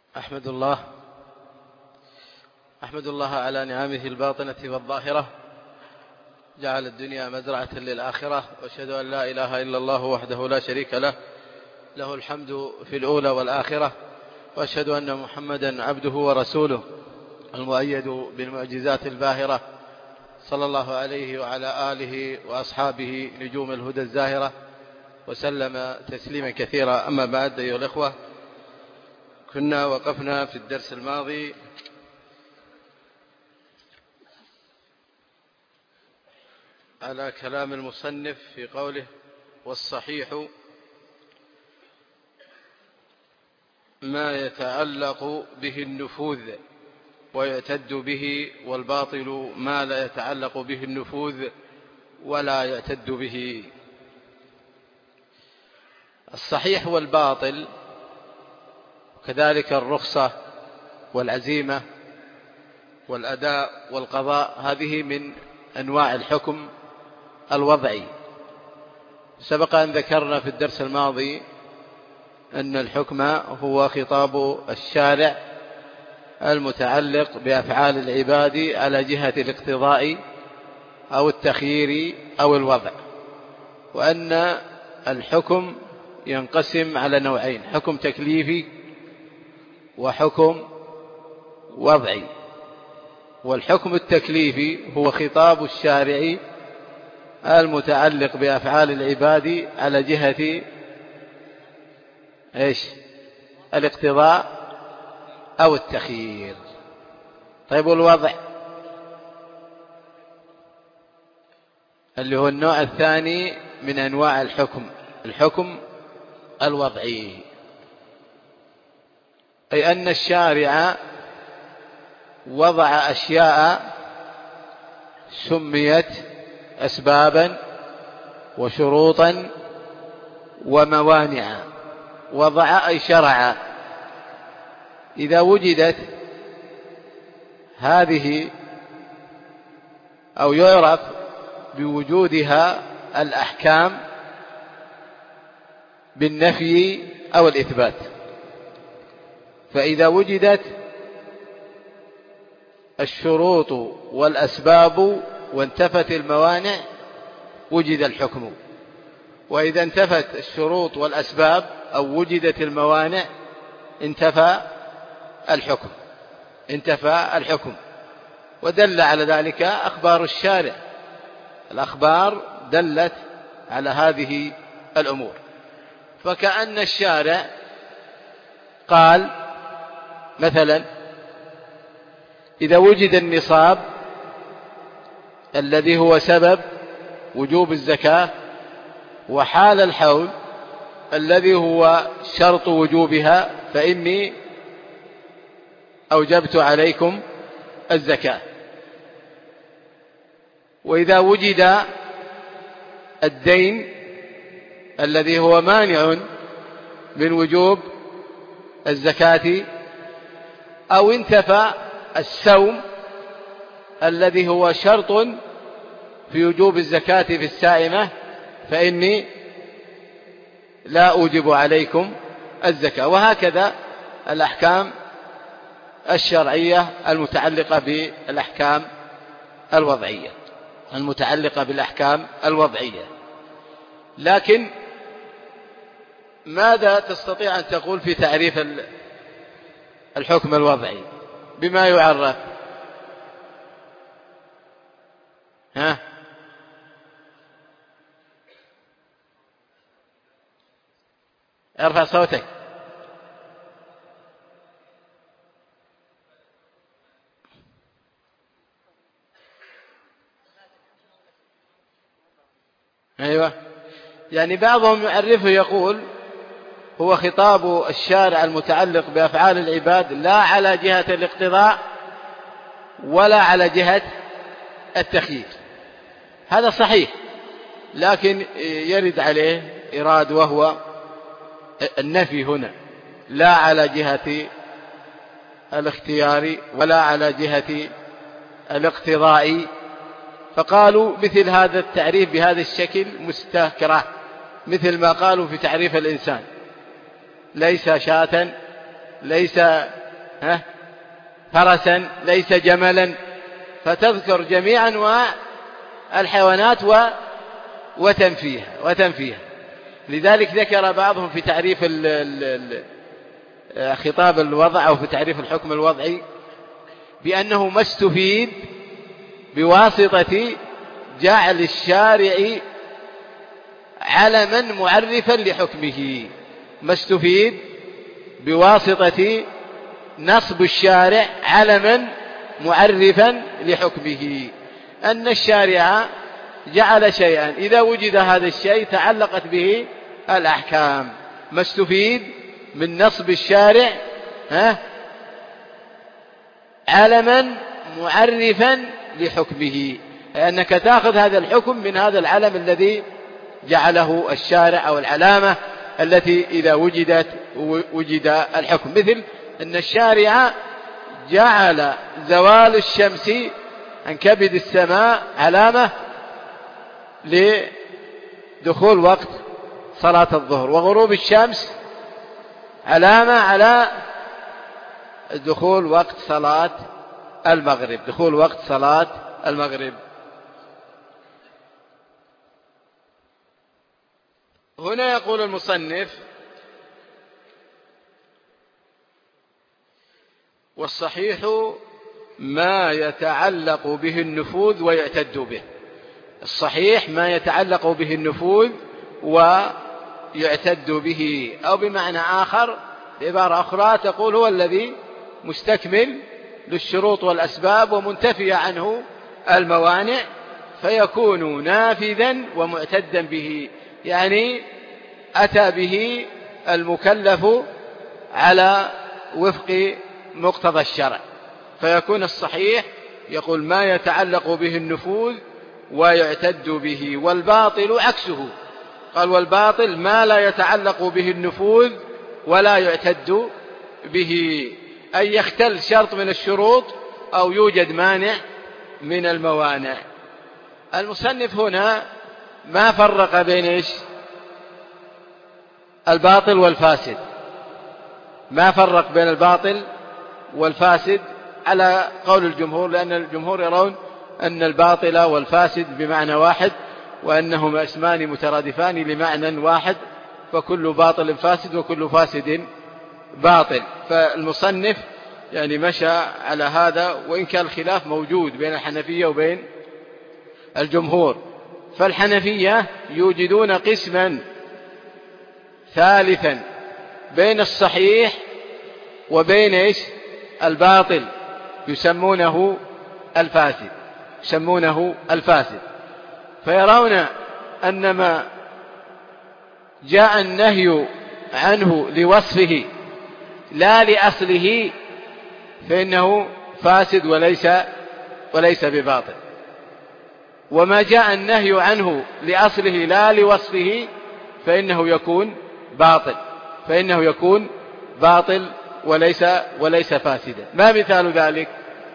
أحمد الله على نعمه الباطنة والظاهرة، جعل الدنيا مزرعة للآخرة، وأشهد أن لا إله إلا الله وحده لا شريك له، له الحمد في الأولى والآخرة، وأشهد أن محمدا عبده ورسوله المؤيد بالمعجزات الباهرة، صلى الله عليه وعلى آله وأصحابه نجوم الهدى الزاهرة، وسلم تسليما كثيرا. أما بعد، أيها الأخوة، كنا وقفنا في الدرس الماضي على كلام المصنف في قوله: والصحيح ما يتعلق به النفوذ ويعتد به، والباطل ما لا يتعلق به النفوذ ولا يعتد به. الصحيح والباطل، كذلك الرخصة والعزيمة والأداء والقضاء، هذه من أنواع الحكم الوضعي. سبق أن ذكرنا في الدرس الماضي أن الحكم هو خطاب الشارع المتعلق بأفعال العباد على جهة الاقتضاء أو التخيير أو الوضع، وأن الحكم ينقسم على نوعين: حكم تكليفي وحكم وضعي. والحكم التكليفي هو خطاب الشارع المتعلق بأفعال العباد على جهة الاقتضاء أو التخيير. طيب، والوضع اللي هو النوع الثاني من أنواع الحكم الوضعي، أي أن الشارع وضع أشياء سميت أسبابا وشروطا وموانع. وضع أي شرع. إذا وجدت هذه أو يعرف بوجودها الأحكام بالنفي أو الإثبات. فإذا وجدت الشروط والأسباب وانتفت الموانع وجد الحكم، وإذا انتفت الشروط والأسباب أو وجدت الموانع انتفى الحكم. ودل على ذلك أخبار الشارع. الأخبار دلت على هذه الأمور. فكأن الشارع قال مثلا: إذا وجد النصاب الذي هو سبب وجوب الزكاة، وحال الحول الذي هو شرط وجوبها، فإني أوجبت عليكم الزكاة. وإذا وجد الدين الذي هو مانع من وجوب الزكاة، أو انتفى السوم الذي هو شرط في وجوب الزكاة في السائمة، فإني لا أوجب عليكم الزكاة. وهكذا الأحكام الشرعية المتعلقة بالأحكام الوضعية. لكن ماذا تستطيع أن تقول في تعريف الحكم الوضعي؟ بما يعرف؟ ارفع صوتك. أيوة، يعني بعضهم يعرفه يقول: هو خطاب الشارع المتعلق بأفعال العباد لا على جهة الاقتضاء ولا على جهة التخيير. هذا صحيح، لكن يرد عليه إراد، وهو النفي هنا: لا على جهة الاختيار ولا على جهة الاقتضاء. فقالوا مثل هذا التعريف بهذا الشكل مستكره، مثل ما قالوا في تعريف الإنسان: ليس شاة، ليس فرسا ليس جملا، فتذكر جميع أنواع الحيوانات وتنفيها. لذلك ذكر بعضهم في تعريف خطاب الوضع أو في تعريف الحكم الوضعي بأنه ما استفيد بواسطة جعل الشارع علما معرفا لحكمه، ما استفيد بواسطة نصب الشارع علما معرفا لحكمه، أن الشارع جعل شيئا إذا وجد هذا الشيء تعلقت به الأحكام، ما استفيد من نصب الشارع علما معرفا لحكمه، أنك تأخذ هذا الحكم من هذا العلم الذي جعله الشارع أو العلامة التي إذا وجد الحكم، مثل أن الشارع جعل زوال الشمس عن كبد السماء علامة لدخول وقت صلاة الظهر، وغروب الشمس علامة على دخول وقت صلاة المغرب. هنا يقول المصنف: والصحيح ما يتعلق به النفوذ ويعتد به. الصحيح ما يتعلق به النفوذ ويعتد به، أو بمعنى آخر بعبارة أخرى تقول هو الذي مستكمل للشروط والأسباب ومنتفي عنه الموانع، فيكون نافذا ومعتدا به، يعني أتى به المكلف على وفق مقتضى الشرع، فيكون الصحيح يقول ما يتعلق به النفوذ ويعتد به. والباطل عكسه، قال والباطل ما لا يتعلق به النفوذ ولا يعتد به، أي يختل شرط من الشروط أو يوجد مانع من الموانع. المصنف هنا ما فرق بين الباطل والفاسد، ما فرق بين الباطل والفاسد على قول الجمهور، لأن الجمهور يرون أن الباطل والفاسد بمعنى واحد، وأنهما اسمان مترادفان لمعنى واحد، فكل باطل فاسد وكل فاسد باطل. فالمصنف يعني مشى على هذا، وإن كان الخلاف موجود بين الحنفية وبين الجمهور. فالحنفية يوجدون قسما ثالثا بين الصحيح وبين الباطل، يسمونه الفاسد، فيرون أن ما جاء النهي عنه لوصفه لا لأصله فإنه فاسد وليس بباطل، وما جاء النهي عنه لأصله لا لوصفه فإنه يكون باطل وليس فاسدا. ما مثال ذلك؟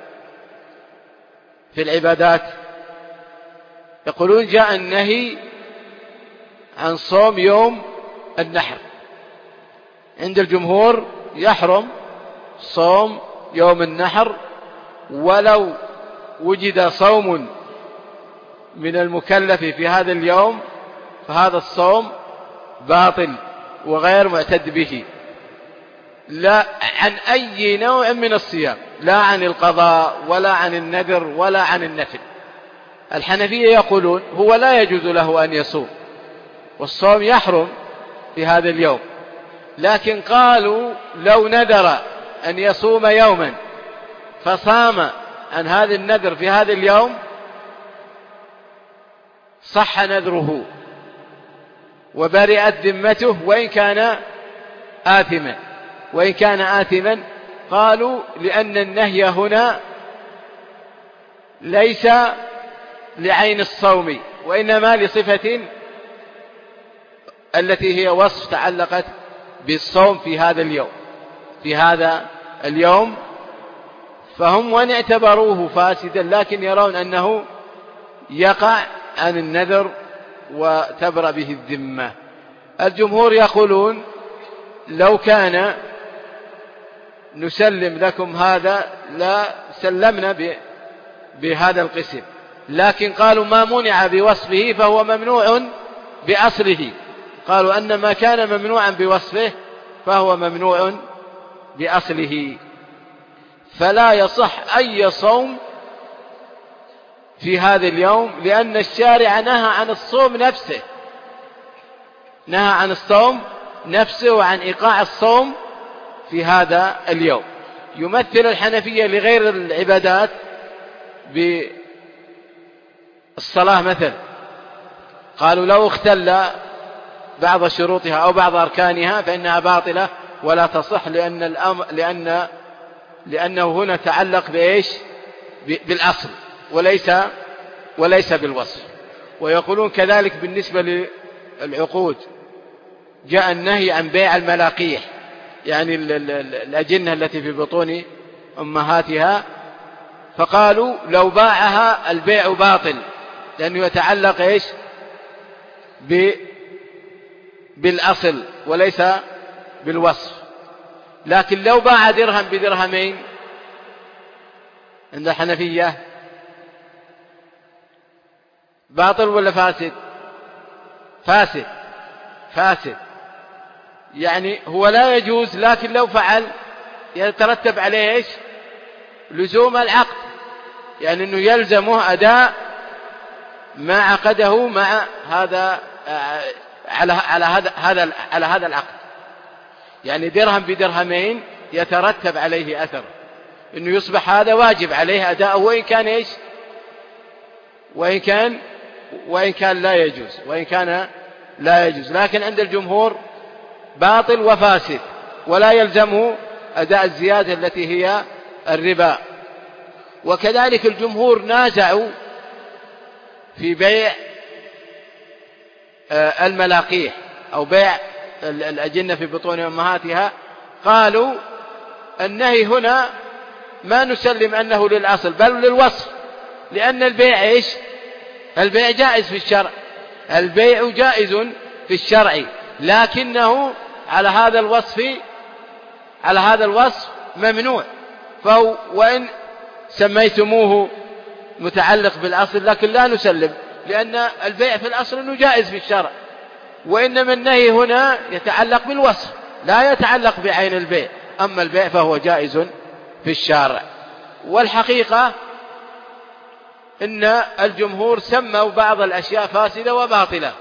في العبادات يقولون جاء النهي عن صوم يوم النحر، عند الجمهور يحرم صوم يوم النحر، ولو وجد صوم من المكلف في هذا اليوم فهذا الصوم باطل وغير معتد به، لا عن أي نوع من الصيام، لا عن القضاء ولا عن النذر ولا عن النفل. الحنفية يقولون هو لا يجوز له أن يصوم، والصوم يحرم في هذا اليوم، لكن قالوا لو نذر أن يصوم يوما فصام عن هذا النذر في هذا اليوم صح نذره وبرئت ذمته وإن كان آثما. قالوا لأن النهي هنا ليس لعين الصوم، وإنما لصفة التي هي وصف تعلقت بالصوم في هذا اليوم، فهم وإن اعتبروه فاسدا لكن يرون أنه يقع عن النذر وتبرأ به الذمة. الجمهور يقولون لو كان نسلم لكم هذا لا سلمنا بهذا القسم، لكن قالوا ما منع بوصفه فهو ممنوع بأصله. قالوا أن ما كان ممنوعا بوصفه فهو ممنوع بأصله، فلا يصح أي صوم في هذا اليوم، لأن الشارع نهى عن الصوم نفسه، نهى عن الصوم نفسه وعن إيقاع الصوم في هذا اليوم. يمثل الحنفية لغير العبادات بالصلاة مثلا، قالوا لو اختل بعض شروطها أو بعض أركانها فإنها باطلة ولا تصح، لأنه هنا تعلق بإيش؟ بالأصل وليس بالوصف. ويقولون كذلك بالنسبة للعقود، جاء النهي عن بيع الملاقيح، يعني الأجنة التي في بطون أمهاتها، فقالوا لو باعها البيع باطل، لأنه يتعلق إيش؟ بالأصل وليس بالوصف. لكن لو باع درهم بدرهمين عند الحنفية باطل ولا فاسد؟ فاسد، يعني هو لا يجوز، لكن لو فعل يترتب عليه إيش؟ لزوم العقد، يعني أنه يلزمه أداء ما عقده مع هذا على هذا العقد. يعني درهم بدرهمين يترتب عليه أثر، أنه يصبح هذا واجب عليه أداء، وإن كان إيش؟ وإن كان لا يجوز، لكن عند الجمهور باطل وفاسد ولا يلزمه أداء الزيادة التي هي الربا. وكذلك الجمهور نازعوا في بيع الملاقيح أو بيع الأجنة في بطون أمهاتها، قالوا النهي هنا ما نسلم أنه للأصل بل للوصف، لأن البيع إيش؟ البيع جائز في الشرع، البيع جائز في الشرع، لكنه على هذا الوصف ممنوع. فهو وإن سميتموه متعلق بالأصل لكن لا نسلم، لأن البيع في الأصل أنه جائز في الشرع، وإنما النهي هنا يتعلق بالوصف لا يتعلق بعين البيع، أما البيع فهو جائز في الشرع. والحقيقة إن الجمهور سموا بعض الأشياء فاسدة وباطلة،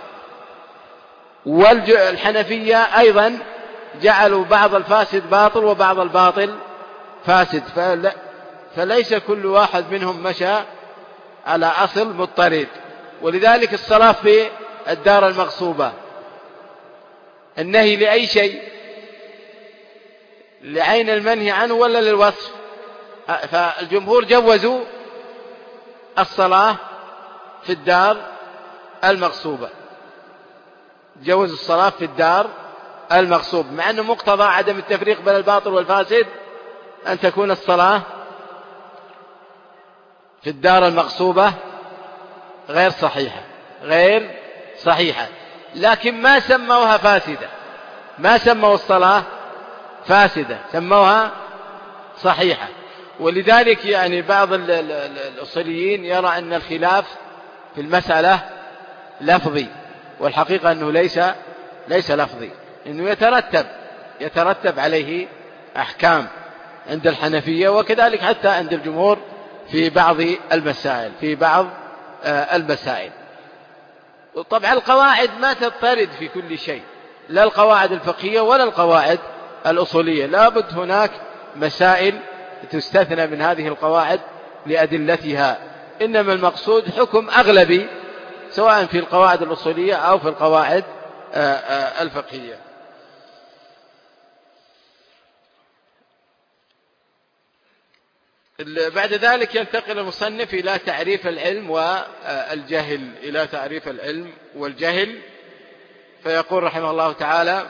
والحنفية أيضا جعلوا بعض الفاسد باطل وبعض الباطل فاسد، فليس كل واحد منهم مشى على أصل مضطرد. ولذلك الصلاة في الدار المغصوبة النهي لأي شيء؟ لعين المنهي عنه ولا للوصف؟ فالجمهور جوزوا الصلاة في الدار المغصوبة، جوز الصلاة في الدار المغصوب، مع أنه مقتضى عدم التفريق بين الباطل والفاسد أن تكون الصلاة في الدار المغصوبة غير صحيحة، لكن ما سموها فاسدة، ما سموا الصلاة فاسدة، سموها صحيحة. ولذلك يعني بعض الأصوليين يرى أن الخلاف في المسألة لفظي، والحقيقة أنه ليس لفظي، أنه يترتب عليه أحكام عند الحنفية، وكذلك حتى عند الجمهور في بعض المسائل. طبعا القواعد ما تضطرد في كل شيء، لا القواعد الفقهية ولا القواعد الأصولية، لابد هناك مسائل تستثنى من هذه القواعد لأدلتها، إنما المقصود حكم أغلبي سواء في القواعد الأصولية أو في القواعد الفقهية. بعد ذلك ينتقل المصنف إلى تعريف العلم والجهل، فيقول رحمه الله تعالى: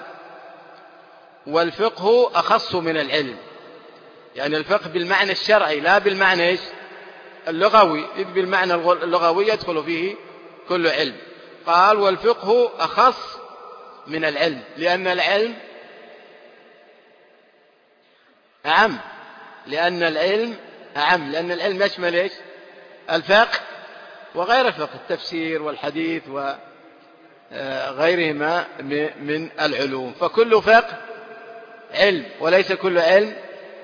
والفقه أخص من العلم، يعني الفقه بالمعنى الشرعي لا بالمعنى اللغوي، إذ بالمعنى اللغوي يدخل فيه كل علم. قال: والفقه أخص من العلم، لأن العلم أعم، لأن العلم يشمل إيش؟ الفقه وغير الفقه، التفسير والحديث وغيرهما من العلوم، فكل فقه علم وليس كل علم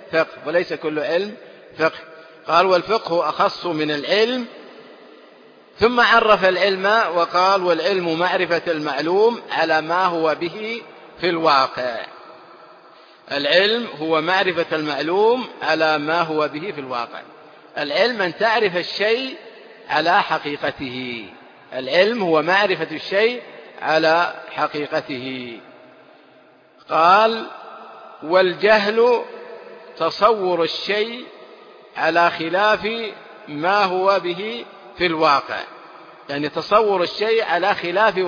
فقه. قال والفقه أخص من العلم، ثم عرف العلم وقال والعلم معرفة المعلوم على ما هو به في الواقع. العلم هو معرفة المعلوم على ما هو به في الواقع. العلم أن تعرف الشيء على حقيقته، العلم هو معرفة الشيء على حقيقته. قال والجهل تصور الشيء على خلاف ما هو به في الواقع، يعني تصور الشيء على خلاف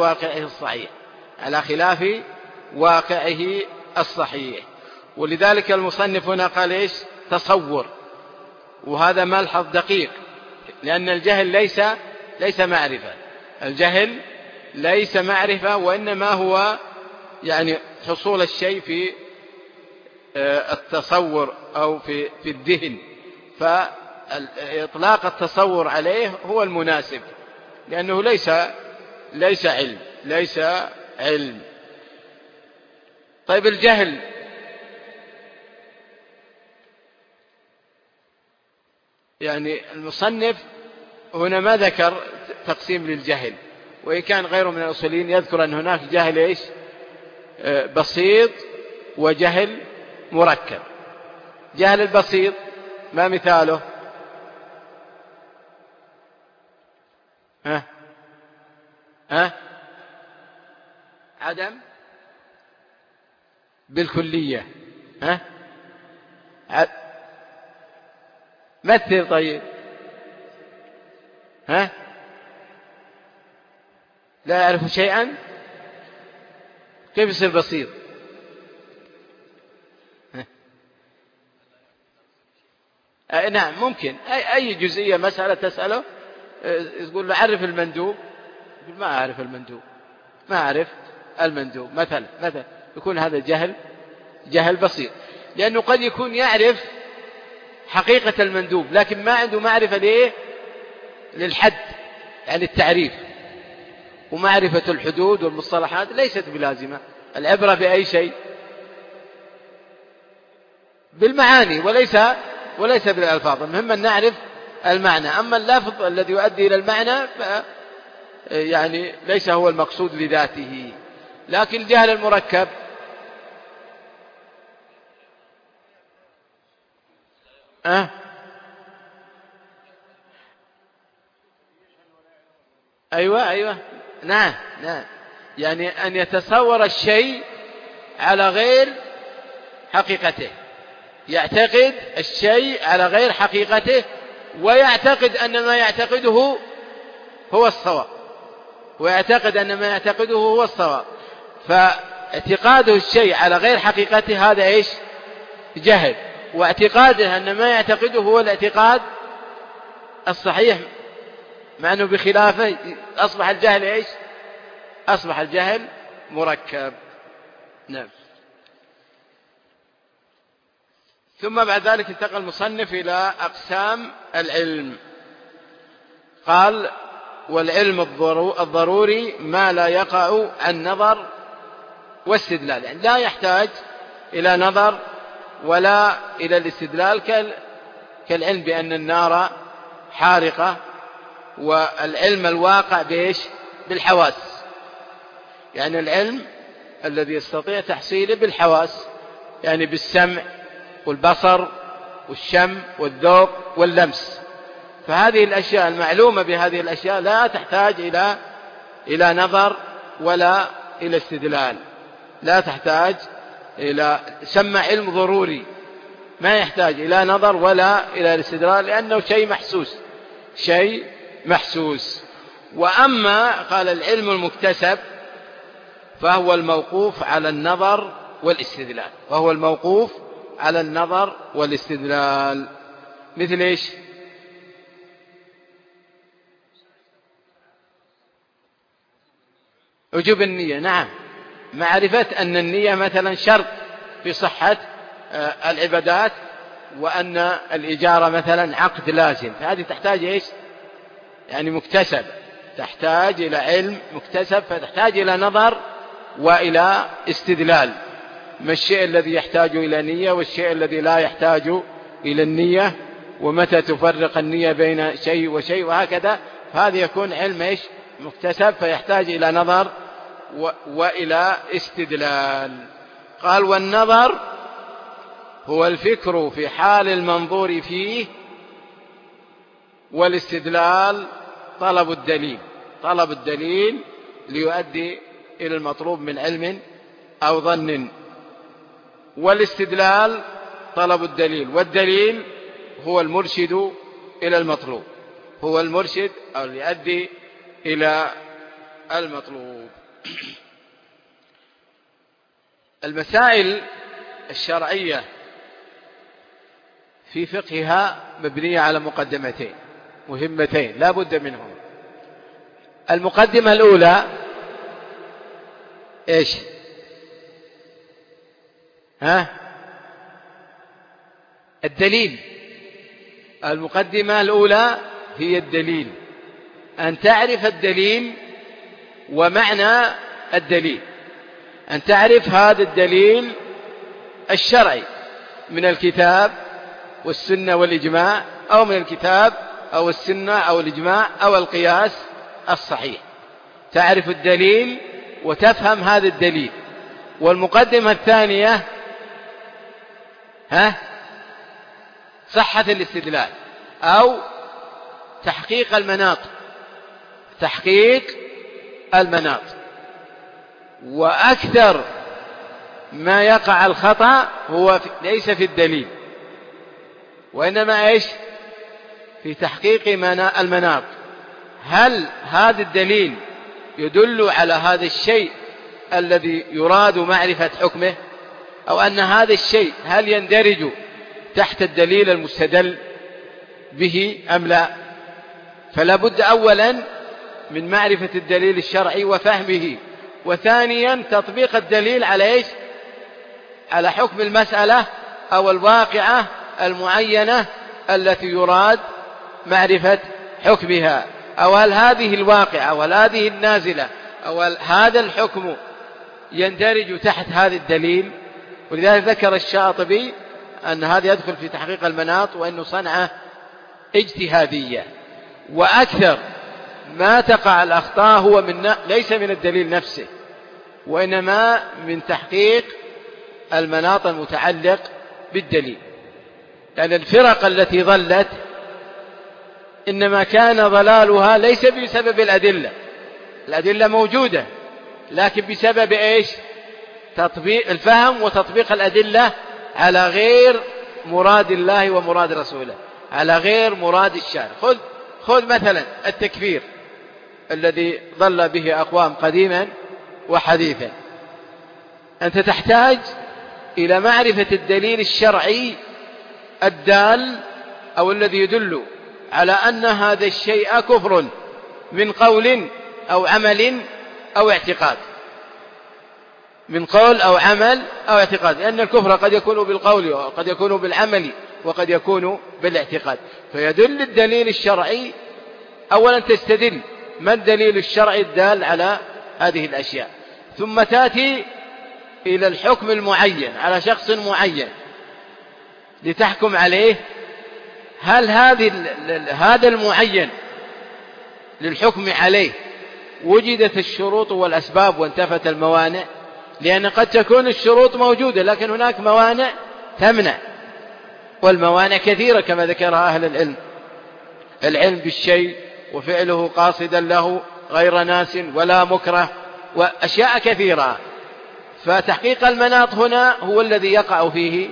واقعه الصحيح. ولذلك المصنف هنا قال إيش؟ تصور، وهذا ملحظ دقيق، لأن الجهل ليس معرفة، الجهل ليس معرفة، وإنما هو يعني حصول الشيء في التصور أو في الذهن، فإطلاق التصور عليه هو المناسب، لأنه ليس علم. طيب الجهل يعني المصنف هنا ما ذكر تقسيم للجهل، وإن كان غيره من الأصوليين يذكر أن هناك جهل إيش؟ بسيط وجهل مركب. جهل البسيط ما مثاله؟ عدم بالكلية. مثل. طيب لا يعرف شيئا، كيف يصير بسيط؟ نعم ممكن أي جزئية مسألة تسأله يقول له عرف المندوب، يقول ما أعرف المندوب مثلا يكون هذا جهل بسيط، لأنه قد يكون يعرف حقيقة المندوب لكن ما عنده معرفة للحد، يعني التعريف، ومعرفة الحدود والمصطلحات ليست بلازمة. العبرة بأي شيء؟ بالمعاني وليس بالألفاظ. المهم أن نعرف المعنى، أما اللفظ الذي يؤدي إلى المعنى يعني ليس هو المقصود لذاته. لكن الجهل المركب أيوة نعم يعني أن يتصور الشيء على غير حقيقته، يعتقد الشيء على غير حقيقته، ويعتقد أن ما يعتقده هو الصواب، فاعتقاده الشيء على غير حقيقته هذا إيش؟ جهل. واعتقاده أن ما يعتقده هو الاعتقاد الصحيح مع أنه بخلافه، أصبح الجهل إيش؟ أصبح الجهل مركب. نعم. ثم بعد ذلك انتقل المصنف إلى أقسام العلم. قال والعلم الضروري ما لا يقع عن نظر واستدلال، يعني لا يحتاج إلى نظر ولا إلى الاستدلال، كالعلم بأن النار حارقة، والعلم الواقع بإيش؟ بالحواس، يعني العلم الذي يستطيع تحصيله بالحواس، يعني بالسمع والبصر والشم والذوق واللمس. فهذه الأشياء المعلومة بهذه الأشياء لا تحتاج إلى نظر ولا إلى استدلال، لا تحتاج إلى سمى علم ضروري، ما يحتاج إلى نظر ولا إلى الاستدلال، لأنه شيء محسوس. وأما قال العلم المكتسب فهو الموقوف على النظر والاستدلال، مثل إيش؟ وجوب النية. نعم، معرفة أن النية مثلا شرط في صحة العبادات، وأن الإجارة مثلا عقد لازم، فهذه تحتاج إيش؟ يعني مكتسب، تحتاج إلى علم مكتسب، فتحتاج إلى نظر وإلى استدلال، ما الشيء الذي يحتاج إلى نية والشيء الذي لا يحتاج إلى النية، ومتى تفرق النية بين شيء وشيء، وهكذا. فهذا يكون علم إيش؟ مكتسب، فيحتاج إلى نظر وإلى استدلال. قال: والنظر هو الفكر في حال المنظور فيه، والاستدلال طلب الدليل ليؤدي إلى المطلوب من علم أو ظن، والاستدلال طلب الدليل، والدليل هو المرشد إلى المطلوب، هو المرشد أو يؤدي إلى المطلوب. المسائل الشرعية في فقهها مبنية على مقدمتين مهمتين لا بد منهم. المقدمة الأولى إيش؟ الدليل. المقدمة الأولى هي الدليل، أن تعرف الدليل ومعنى الدليل، أن تعرف هذا الدليل الشرعي من الكتاب والسنة والإجماع، أو من الكتاب أو السنة أو الإجماع أو القياس الصحيح، تعرف الدليل وتفهم هذا الدليل. والمقدمة الثانية صحة الاستدلال أو تحقيق المناط. وأكثر ما يقع الخطأ هو ليس في الدليل، وإنما إيش؟ في تحقيق المناط. هل هذا الدليل يدل على هذا الشيء الذي يراد معرفة حكمه، أو أن هذا الشيء هل يندرج تحت الدليل المستدل به أم لا؟ فلا بد أولا من معرفة الدليل الشرعي وفهمه، وثانيا تطبيق الدليل على إيش؟ على حكم المسألة أو الواقعة المعينة التي يراد معرفة حكمها، أو هل هذه الواقعة أو هذه النازلة أو هذا الحكم يندرج تحت هذا الدليل. ولذلك ذكر الشاطبي أن هذا يدخل في تحقيق المناط، وأنه صنعة اجتهادية. وأكثر ما تقع الأخطاء هو ليس من الدليل نفسه، وإنما من تحقيق المناط المتعلق بالدليل. لأن الفرق التي ضلت إنما كان ضلالها ليس بسبب الأدلة موجودة، لكن بسبب إيش؟ تطبيق الفهم وتطبيق الأدلة على غير مراد الله ومراد رسوله، على غير مراد الشارع. خذ مثلا التكفير الذي ضل به أقوام قديما وحديثا. أنت تحتاج إلى معرفة الدليل الشرعي الدال أو الذي يدل على أن هذا الشيء كفر من قول أو عمل أو اعتقاد، من قول أو عمل أو اعتقاد، لأن الكفر قد يكون بالقول وقد يكون بالعمل وقد يكون بالاعتقاد. فيدل الدليل الشرعي أولا تستدل ما الدليل الشرعي الدال على هذه الأشياء، ثم تأتي إلى الحكم المعين على شخص معين لتحكم عليه. هل هذا المعين للحكم عليه وجدت الشروط والأسباب وانتفت الموانع؟ لأن قد تكون الشروط موجودة لكن هناك موانع تمنع، والموانع كثيرة كما ذكرها أهل العلم بالشيء وفعله قاصدا له غير ناس ولا مكره وأشياء كثيرة. فتحقيق المناط هنا هو الذي يقع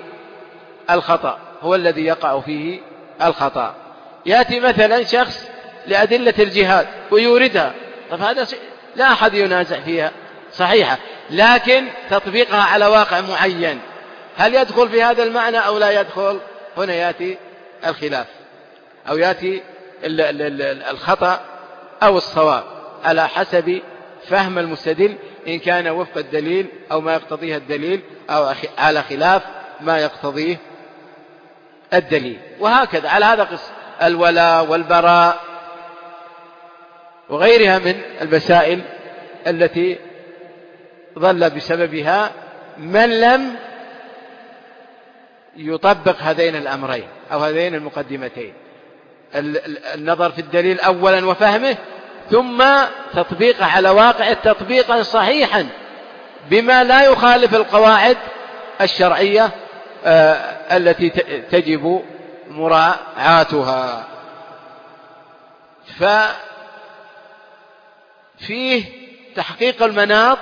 فيه الخطأ. يأتي مثلا شخص لأدلة الجهاد ويوردها، طب هذا لا أحد ينازع فيها صحيحة، لكن تطبيقها على واقع معين هل يدخل في هذا المعنى أو لا يدخل؟ هنا يأتي الخلاف أو يأتي الخطأ أو الصواب على حسب فهم المستدل، إن كان وفق الدليل أو ما يقتضيه الدليل أو على خلاف ما يقتضيه الدليل. وهكذا على هذا قصة الولاء والبراء وغيرها من المسائل التي ضل بسببها من لم يطبق هذين الأمرين أو هذين المقدمتين: النظر في الدليل أولا وفهمه، ثم تطبيقه على واقع تطبيقا صحيحا بما لا يخالف القواعد الشرعية التي تجب مراعاتها. فيه تحقيق المناط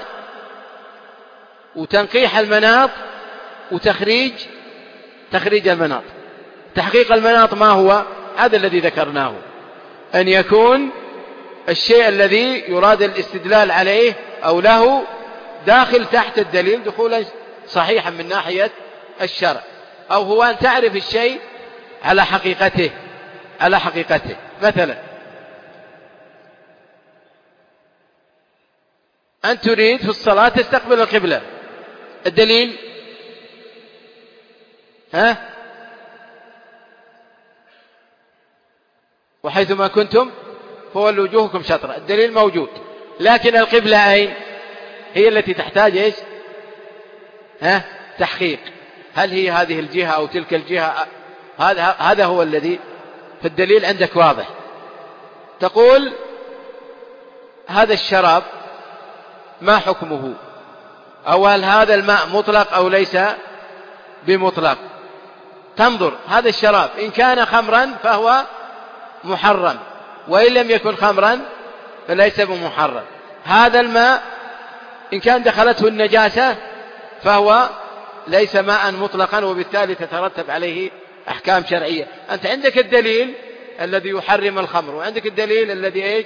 وتنقيح المناط وتخريج المناط. تحقيق المناط ما هو؟ هذا الذي ذكرناه، أن يكون الشيء الذي يراد الاستدلال عليه أو له داخل تحت الدليل دخولا صحيحا من ناحية الشرع، أو هو أن تعرف الشيء على حقيقته. مثلا أن تريد في الصلاة تستقبل القبلة، الدليل وحيثما كنتم فولوا وجوهكم شطرة، الدليل موجود، لكن القبلة أين؟ هي التي تحتاج تحقيق. هل هي هذه الجهة أو تلك الجهة؟ هذا هو الذي في الدليل عندك واضح. تقول هذا الشراب ما حكمه، أو هل هذا الماء مطلق أو ليس بمطلق. تنظر هذا الشراب إن كان خمرا فهو محرم، وإن لم يكن خمرا فليس بمحرم. هذا الماء إن كان دخلته النجاسة فهو ليس ماء مطلقا، وبالتالي تترتب عليه أحكام شرعية. أنت عندك الدليل الذي يحرم الخمر، وعندك الدليل الذي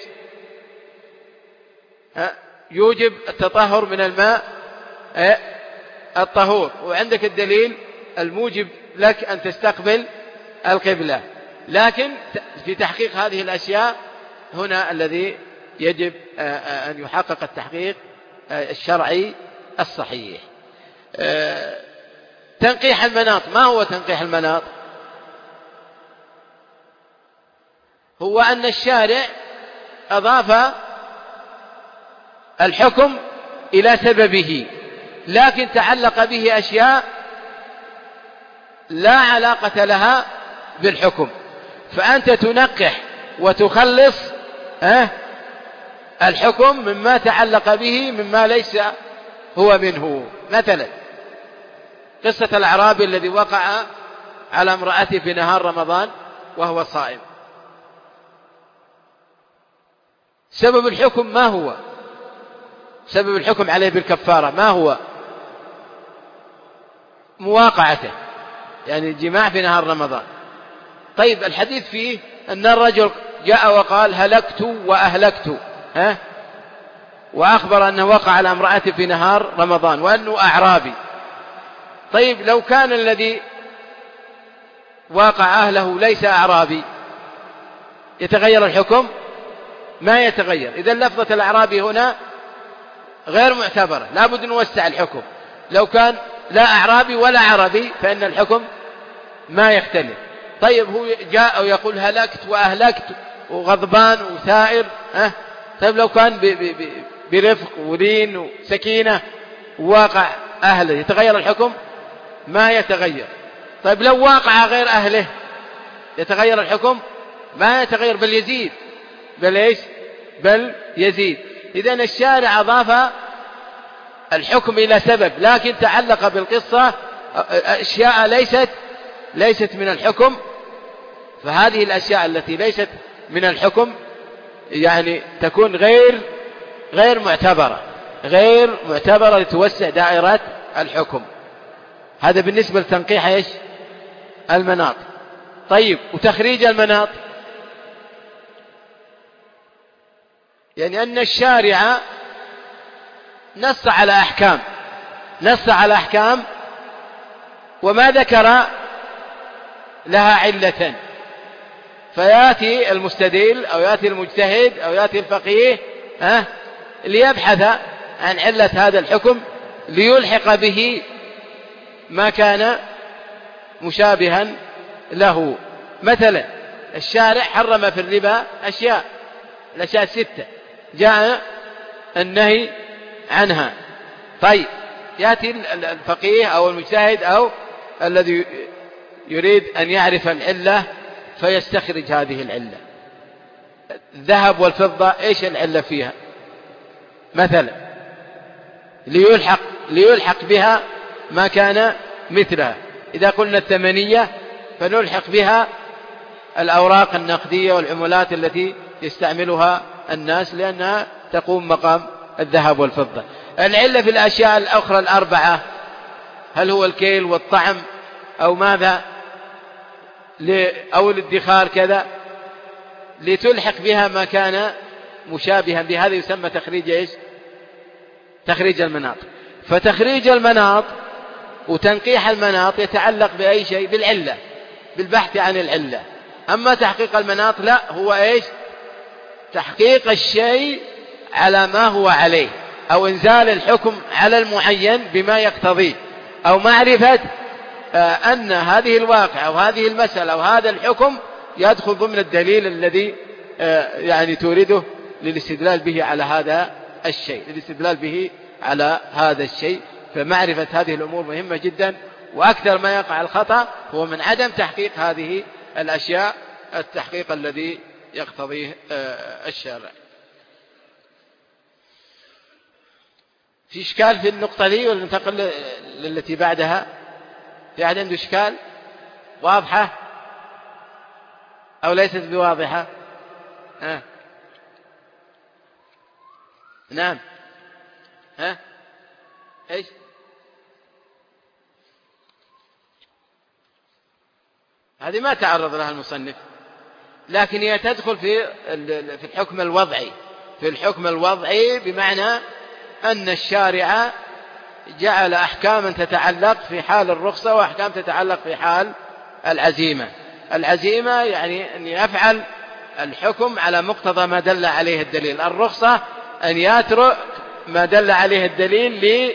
يوجب التطهر من الماء الطهور، وعندك الدليل الموجب لك أن تستقبل القبلة. لكن في تحقيق هذه الأشياء هنا الذي يجب أن يحقق التحقيق الشرعي الصحيح. تنقيح المناط. ما هو تنقيح المناط؟ هو أن الشارع أضاف الحكم إلى سببه، لكن تعلق به أشياء لا علاقة لها بالحكم، فأنت تنقح وتخلص الحكم مما تعلق به مما ليس هو منه. مثلا قصة الأعرابي الذي وقع على امرأته في نهار رمضان وهو صائم. سبب الحكم ما هو؟ سبب الحكم عليه بالكفارة ما هو؟ مواقعته، يعني الجماع في نهار رمضان. طيب الحديث فيه أن الرجل جاء وقال هلكت وأهلكت، وأخبر أنه وقع على امرأته في نهار رمضان وأنه أعرابي. طيب لو كان الذي واقع أهله ليس أعرابي يتغير الحكم؟ ما يتغير. إذن لفظة الأعرابي هنا غير معتبرة، لا بد نوسع الحكم. لو كان لا أعرابي ولا عربي فإن الحكم ما يختلف. طيب هو جاء ويقول هلكت وأهلكت وغضبان وثائر، طيب لو كان برفق ولين وسكينة وواقع أهله يتغير الحكم؟ ما يتغير. طيب لو واقع غير أهله يتغير الحكم؟ ما يتغير، بل يزيد. بل يزيد. إذن الشارع أضاف الحكم إلى سبب، لكن تعلق بالقصة أشياء ليست من الحكم. فهذه الأشياء التي ليست من الحكم يعني تكون غير معتبرة لتوسع دائرة الحكم. هذا بالنسبة لتنقيح المناط. طيب وتخريج المناط، يعني أن الشارع نص على أحكام وما ذكر لها علة، فيأتي المستدل أو يأتي المجتهد أو يأتي الفقيه ليبحث عن علة هذا الحكم ليلحق به ما كان مشابها له. مثلا الشارع حرم في الربا الأشياء 6 جاء النهي عنها. طيب يأتي الفقيه أو المجتهد أو الذي يريد أن يعرف العلة فيستخرج هذه العلة. الذهب والفضة إيش العلة فيها؟ مثلا ليلحق بها ما كان مثلها. إذا قلنا الثمنية فنلحق بها الأوراق النقدية والعملات التي يستعملها الناس لأنها تقوم مقام الذهب والفضة. العلة في الأشياء الأخرى 4 هل هو الكيل والطعم أو ماذا أو الادخار كذا لتلحق بها ما كان مشابها بهذا يسمى تخريج إيش؟ تخريج المناط. فتخريج المناط وتنقيح المناط يتعلق بأي شيء؟ بالعلة، بالبحث عن العلة. أما تحقيق المناط لا، هو إيش؟ تحقيق الشيء على ما هو عليه أو إنزال الحكم على المعين بما يقتضيه أو معرفة أن هذه الواقع أو هذه المسألة أو هذا الحكم يدخل ضمن الدليل الذي يعني تورده للاستدلال به على هذا الشيء. فمعرفة هذه الأمور مهمة جدا، وأكثر ما يقع الخطأ هو من عدم تحقيق هذه الأشياء التحقيق الذي يقتضيه الشارع. في إشكال في النقطة دي ولا ننتقل للتي بعدها؟ في أحد عنده إشكال؟ واضحة أو ليست بواضحة؟ نعم. إيش؟ هذه ما تعرض لها المصنف، لكن هي تدخل في الحكم الوضعي. في الحكم الوضعي بمعنى أن الشارع جعل أحكاما تتعلق في حال الرخصة وأحكام تتعلق في حال العزيمة. العزيمة يعني أن يفعل الحكم على مقتضى ما دل عليه الدليل. الرخصة أن يترك ما دل عليه الدليل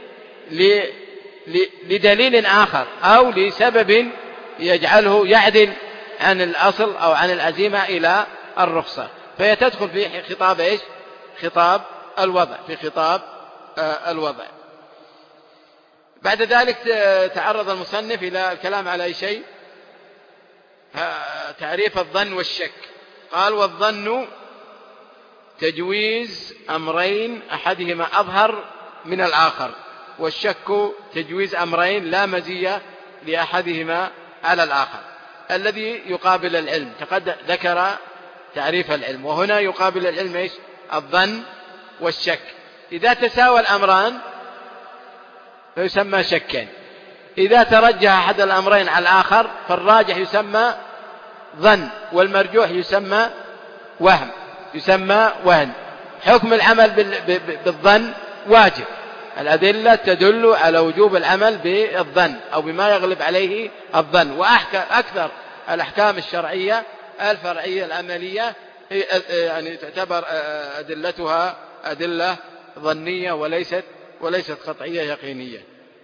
لدليل آخر أو لسبب يجعله يعدل عن الأصل أو عن العزيمة إلى الرخصة. فهي تدخل في خطاب إيش؟ خطاب الوضع. في خطاب الوضع. بعد ذلك تعرض المصنف إلى الكلام على أي شيء؟ تعريف الظن والشك. قال: والظن تجويز أمرين أحدهما أظهر من الآخر، والشك تجويز أمرين لا مزية لأحدهما على الآخر. الذي يقابل العلم ذكر تعريف العلم، وهنا يقابل العلم إيش؟ الظن والشك. إذا تساوى الأمران فيسمى شكا. إذا ترجح أحد الأمرين على الآخر فالراجح يسمى ظن، والمرجوح يسمى وهم. حكم العمل بالظن واجب. الأدلة تدل على وجوب العمل بالظن أو بما يغلب عليه الظن. وأكثر الأحكام الشرعية الفرعية العملية يعني تعتبر أدلتها أدلة ظنية وليست قطعية يقينية.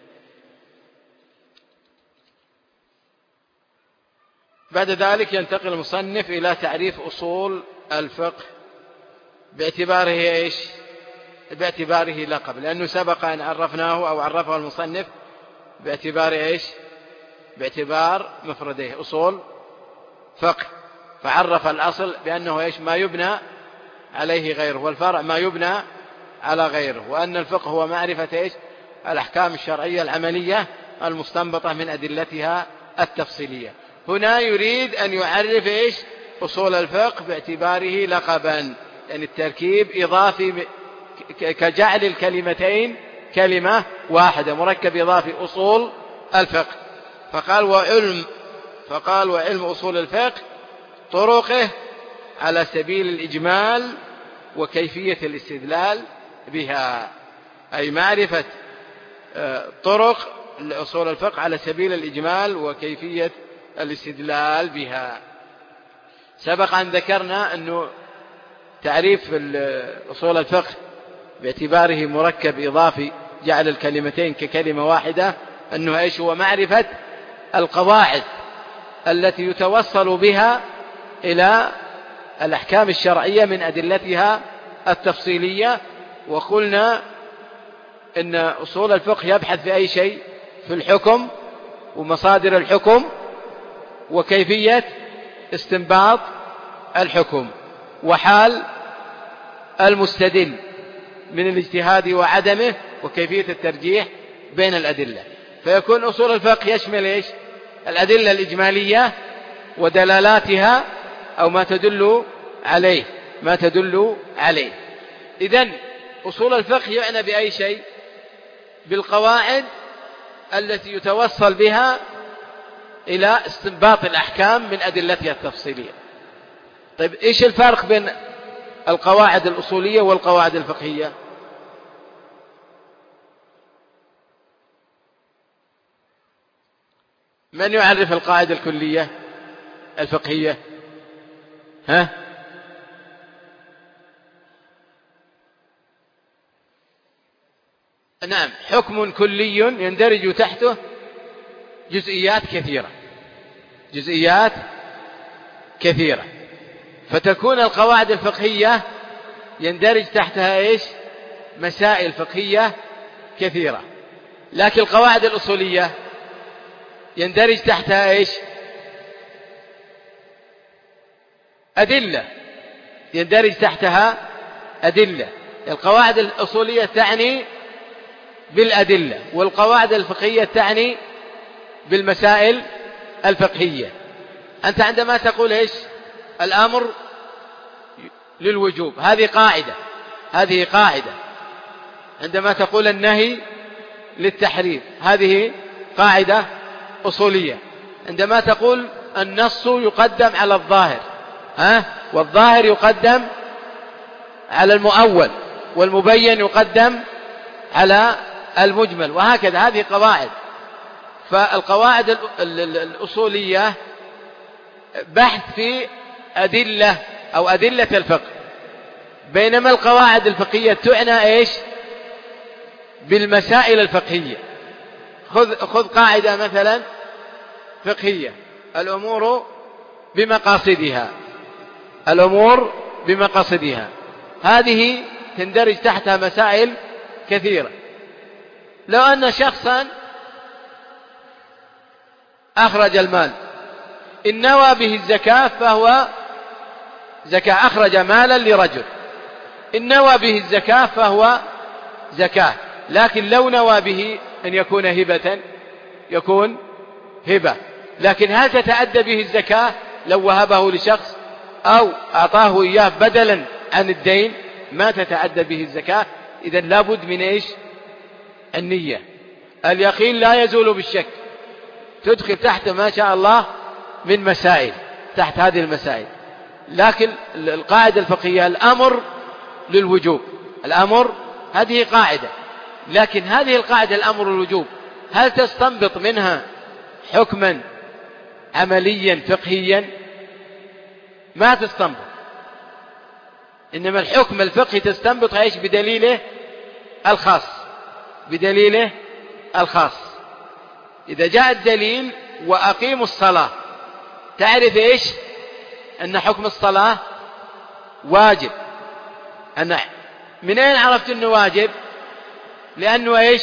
بعد ذلك ينتقل المصنف إلى تعريف أصول الفقه باعتباره إيش؟ باعتباره لقب، لأنه سبق أن عرفناه أو عرفه المصنف باعتبار إيش؟ باعتبار مفرديه أصول فقه. فعرف الأصل بأنه إيش؟ ما يبنى عليه غيره، والفرع ما يبنى على غيره، وأن الفقه هو معرفة إيش؟ الأحكام الشرعية العملية المستنبطة من أدلتها التفصيلية. هنا يريد أن يعرف إيش؟ أصول الفقه باعتباره لقبا، يعني التركيب إضافي كجعل الكلمتين كلمة واحدة، مركب إضافي أصول الفقه. فقال وعلم أصول الفقه طرقه على سبيل الإجمال وكيفية الاستدلال بها، أي معرفة طرق أصول الفقه على سبيل الإجمال وكيفية الاستدلال بها. سبق أن ذكرنا أنه تعريف أصول الفقه باعتباره مركب إضافي جعل الكلمتين ككلمة واحدة أنه إيش؟ هو معرفة القواعد التي يتوصل بها إلى الأحكام الشرعية من أدلتها التفصيلية. وقلنا إن أصول الفقه يبحث في أي شيء؟ في الحكم ومصادر الحكم وكيفية استنباط الحكم وحال المستدل من الاجتهاد وعدمه وكيفية الترجيح بين الأدلة. فيكون أصول الفقه يشمل إيش؟ الأدلة الإجمالية ودلالاتها أو ما تدل عليه. إذن أصول الفقه يعنى بأي شيء؟ بالقواعد التي يتوصل بها إلى استنباط الأحكام من أدلتها التفصيلية. طيب إيش الفرق بين القواعد الأصولية والقواعد الفقهية؟ من يعرف القاعدة الكلية الفقهية؟ نعم، حكم كلي يندرج تحته جزئيات كثيرة، فتكون القواعد الفقهية يندرج تحتها إيش؟ مسائل فقهية كثيرة. لكن القواعد الأصولية يندرج تحتها إيش؟ أدلة. القواعد الأصولية تعني بالأدلة، والقواعد الفقهية تعني بالمسائل الفقهية. أنت عندما تقول إيش؟ الأمر للوجوب، هذه قاعدة. عندما تقول النهي للتحريم، هذه قاعدة أصولية. عندما تقول النص يقدم على الظاهر، والظاهر يقدم على المؤول، والمبين يقدم على المجمل، وهكذا. هذه قواعد. فالقواعد الأصولية بحث في أدلة أو أدلة الفقه، بينما القواعد الفقهية تعنى إيش؟ بالمسائل الفقهية. خذ قاعدة مثلا فقهية: الأمور بمقاصدها. هذه تندرج تحتها مسائل كثيرة. لو أن شخصا أخرج المال، إن نوى به الزكاة فهو زكاة. أخرج مالا لرجل، إن نوى به الزكاة فهو زكاة. لكن لو نوى به أن يكون هبة يكون هبة. لكن هل تتأدى به الزكاة لو وهبه لشخص أو أعطاه إياه بدلا عن الدين؟ ما تتأدى به الزكاة. إذن لابد من إيش؟ النية. اليقين لا يزول بالشك. تدخل تحت ما شاء الله من مسائل، تحت هذه المسائل. لكن القاعدة الفقهية الأمر للوجوب، هذه قاعدة. لكن هذه القاعدة الأمر للوجوب هل تستنبط منها حكما عمليا فقهيا؟ ما تستنبط. إنما الحكم الفقهي تستنبط إيش؟ بدليله الخاص. إذا جاء الدليل وأقيموا الصلاة، تعرف إيش؟ أن حكم الصلاة واجب. من أين عرفت أنه واجب؟ لأنه إيش؟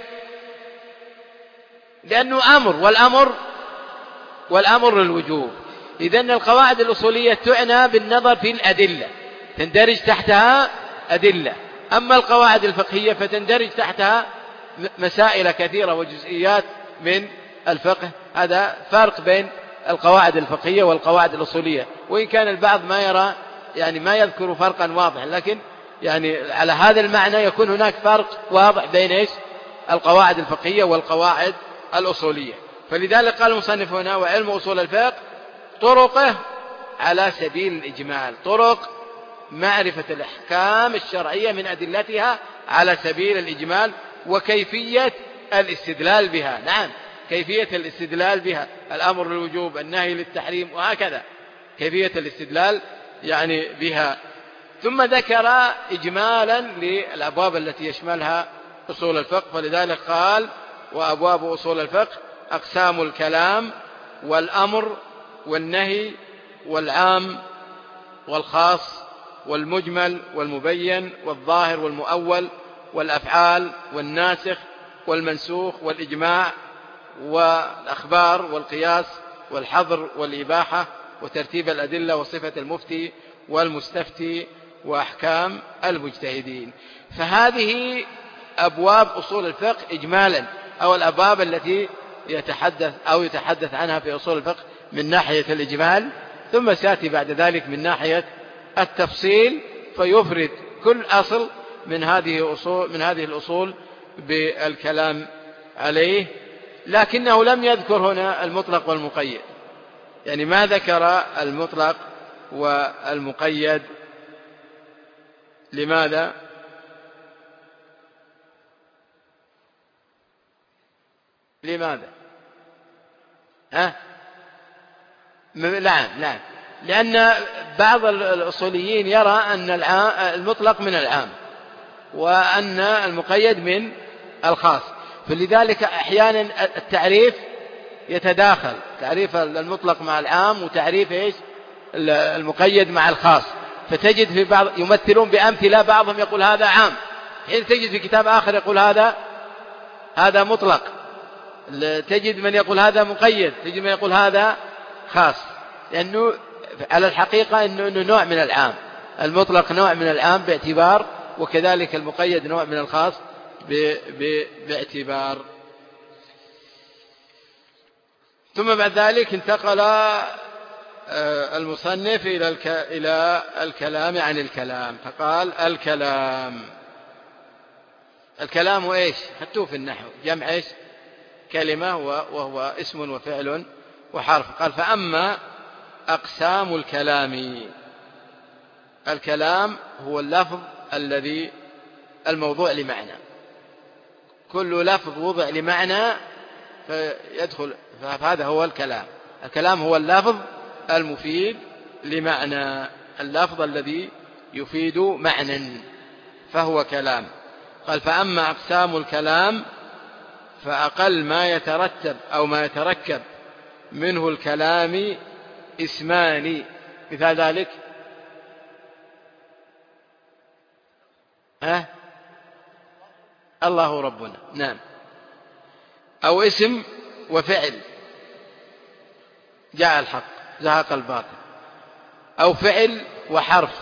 لأنه أمر، والأمر للوجوب. إذن القواعد الأصولية تعنى بالنظر في الأدلة، تندرج تحتها أدلة. أما القواعد الفقهية فتندرج تحتها مسائل كثيرة وجزئيات من الفقه. هذا فرق بين القواعد الفقهية والقواعد الأصولية، وإن كان البعض ما يرى ما يذكر فرقا واضحا، لكن على هذا المعنى يكون هناك فرق واضح بين إيش؟ القواعد الفقهية والقواعد الأصولية. فلذلك قال المصنف هنا: وعلم أصول الفقه طرقه على سبيل الإجمال، طرق معرفة الأحكام الشرعية من أدلتها على سبيل الإجمال، وكيفية الاستدلال بها. نعم، كيفية الاستدلال بها، الأمر للوجوب، النهي للتحريم، وهكذا كيفية الاستدلال بها. ثم ذكر إجمالا للأبواب التي يشملها أصول الفقه، فلذلك قال: وأبواب أصول الفقه أقسام الكلام والأمر والنهي والعام والخاص والمجمل والمبين والظاهر والمؤول والأفعال والناسخ والمنسوخ والإجماع والأخبار والقياس والحظر والإباحة وترتيب الأدلة وصفة المفتي والمستفتي وأحكام المجتهدين. فهذه أبواب أصول الفقه إجمالا، أو الأبواب التي يتحدث عنها في أصول الفقه من ناحية الإجمال، ثم سيأتي بعد ذلك من ناحية التفصيل فيفرد كل أصل من هذه الأصول بالكلام عليه. لكنه لم يذكر هنا المطلق والمقيد، يعني ما ذكر المطلق والمقيد. لماذا؟ لا، لأن بعض الأصوليين يرى أن المطلق من العام وأن المقيد من الخاص، فلذلك أحيانا التعريف يتداخل، تعريف المطلق مع العام وتعريف المقيد مع الخاص. فتجد في بعض يمثلون بأمثلة، بعضهم يقول هذا عام، حين تجد في كتاب آخر يقول هذا مطلق، تجد من يقول هذا مقيد، تجد من يقول هذا خاص، لأنه على الحقيقة أنه نوع من العام، المطلق نوع من العام باعتبار، وكذلك المقيد نوع من الخاص باعتبار. ثم بعد ذلك انتقل المصنف إلى الكلام عن الكلام، فقال الكلام إيش؟ حطوه في النحو جمع إيش؟ كلمة، وهو اسم وفعل وحرف. قال فأما أقسام الكلام هو اللفظ الذي الموضوع لمعنى، كل لفظ وضع لمعنى فيدخل، فهذا هو الكلام. الكلام هو اللفظ المفيد لمعنى، اللفظ الذي يفيد معنى فهو كلام. قال فأما أقسام الكلام فأقل ما يترتب أو ما يتركب منه الكلام اسمان. مثال ذلك الله ربنا، نعم، أو اسم وفعل، جاء الحق زهق الباطل، أو فعل وحرف،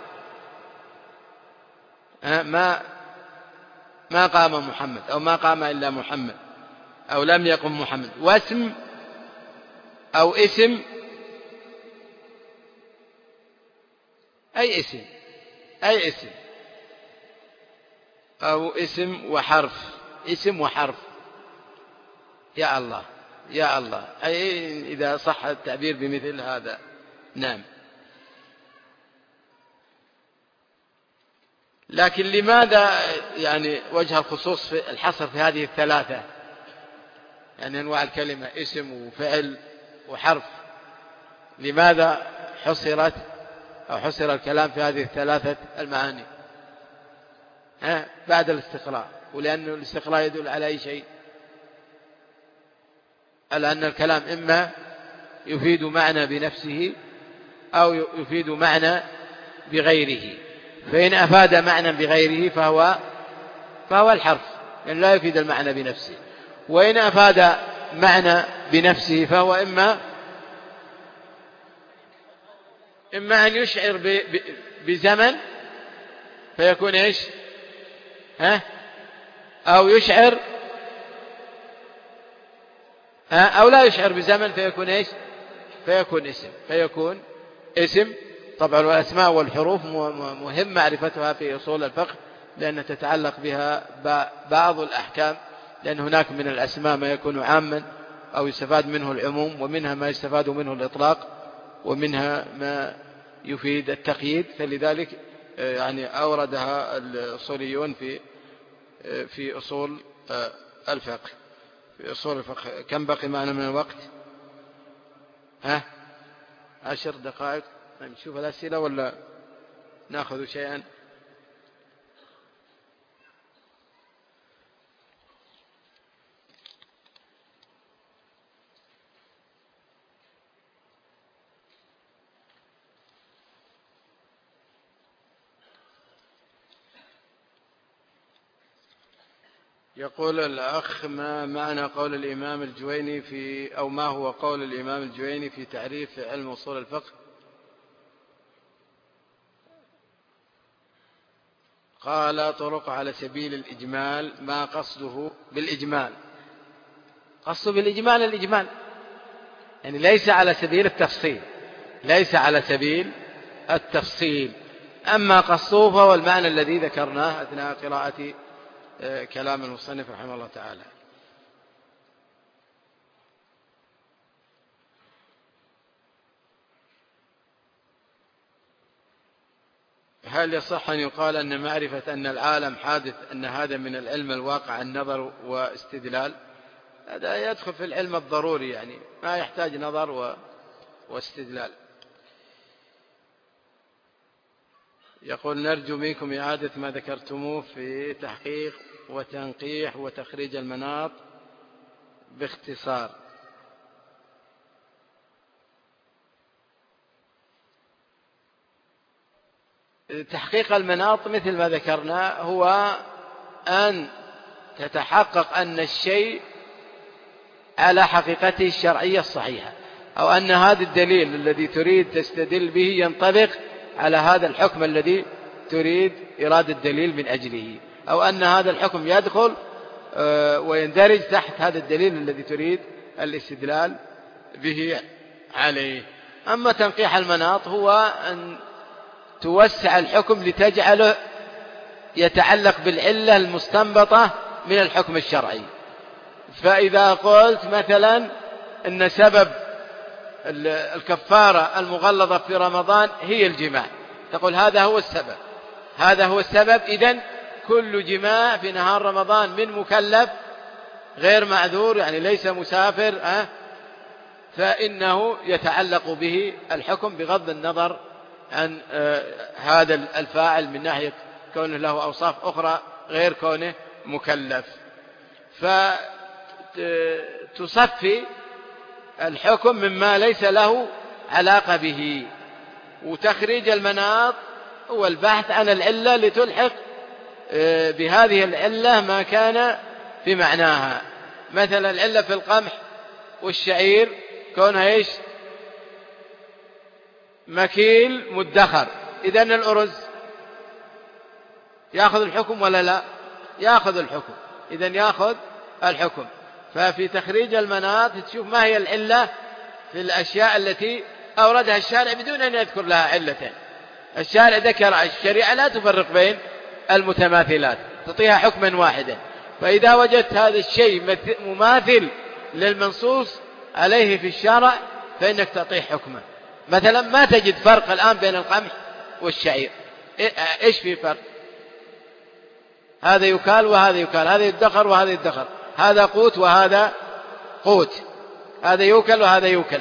ما قام محمد، أو ما قام إلا محمد، أو لم يقم محمد. واسم أو اسم، أي اسم أو اسم وحرف، يا الله، أي إذا صح التعبير بمثل هذا. نعم. لكن لماذا يعني وجه الخصوص في الحصر في هذه الثلاثة، يعني أنواع الكلمة اسم وفعل وحرف، لماذا حصر الكلام في هذه الثلاثة المعاني بعد الاستقراء؟ ولأن الاستقراء يدل على أي شيء؟ على أن الكلام إما يفيد معنى بنفسه أو يفيد معنى بغيره، فإن أفاد معنى بغيره فهو الحرف، لأنه لا يفيد المعنى بنفسه. وإن أفاد معنى بنفسه فهو إما أن يشعر بزمن فيكون إيش؟ أو يشعر أو لا يشعر بزمن فيكون إيش؟ فيكون اسم. طبعا الأسماء والحروف مهم معرفتها في أصول الفقه، لأن تتعلق بها بعض الأحكام، لأن هناك من الأسماء ما يكون عاما أو يستفاد منه العموم، ومنها ما يستفاد منه الإطلاق، ومنها ما يفيد التقييد. فلذلك يعني أوردها الأصوليون في أصول الفقه. كم بقي معنا من الوقت؟ 10 دقائق. نشوف الأسئلة ولا نأخذ شيئا؟ يقول الأخ: ما معنى قول الإمام الجويني ما هو قول الإمام الجويني في تعريف علم أصول الفقه؟ قال: طرق على سبيل الإجمال. ما قصده بالإجمال؟ قصده بالإجمال الإجمال، يعني ليس على سبيل التفصيل، ليس على سبيل التفصيل. أما قصده فهو المعنى الذي ذكرناه أثناء قراءة كلام المصنف رحمه الله تعالى. هل يصح أن يقال أن معرفة أن العالم حادث أن هذا من العلم الواقع النظر واستدلال؟ هذا يدخل في العلم الضروري، يعني ما يحتاج نظر واستدلال. يقول: نرجو منكم إعادة ما ذكرتموه في تحقيق وتنقيح وتخريج المناط باختصار. تحقيق المناط مثل ما ذكرنا هو أن تتحقق أن الشيء على حقيقته الشرعية الصحيحة، أو أن هذا الدليل الذي تريد تستدل به ينطبق على هذا الحكم الذي تريد إرادة الدليل من أجله، أو أن هذا الحكم يدخل ويندرج تحت هذا الدليل الذي تريد الاستدلال به عليه. أما تنقيح المناط هو أن توسع الحكم لتجعله يتعلق بالعلة المستنبطة من الحكم الشرعي. فإذا قلت مثلا أن سبب الكفارة المغلظة في رمضان هي الجماع، تقول هذا هو السبب، هذا هو السبب، إذن كل جماع في نهار رمضان من مكلف غير معذور، يعني ليس مسافر، فإنه يتعلق به الحكم بغض النظر عن هذا الفاعل من ناحية كونه له أوصاف أخرى غير كونه مكلف. فتصفي الحكم مما ليس له علاقة به. وتخريج المناط هو البحث عن العلة لتلحق بهذه العلة ما كان في معناها. مثلا العلة في القمح والشعير كونها إيش؟ مكيل مدخر، إذن الأرز يأخذ الحكم ولا لا؟ يأخذ الحكم، إذن يأخذ الحكم. ففي تخريج المناط تشوف ما هي العلة في الأشياء التي أوردها الشارع بدون أن يذكر لها علة. الشارع ذكر، الشريعة لا تفرق بين المتماثلات، تعطيها حكما واحدا. فإذا وجدت هذا الشيء مماثل للمنصوص عليه في الشرع فإنك تعطيه حكما. مثلا ما تجد فرق الآن بين القمح والشعير، إيش في فرق؟ هذا يكال وهذا يكال، هذا يدخر وهذا يدخر، هذا قوت وهذا قوت، هذا يوكل وهذا يوكل.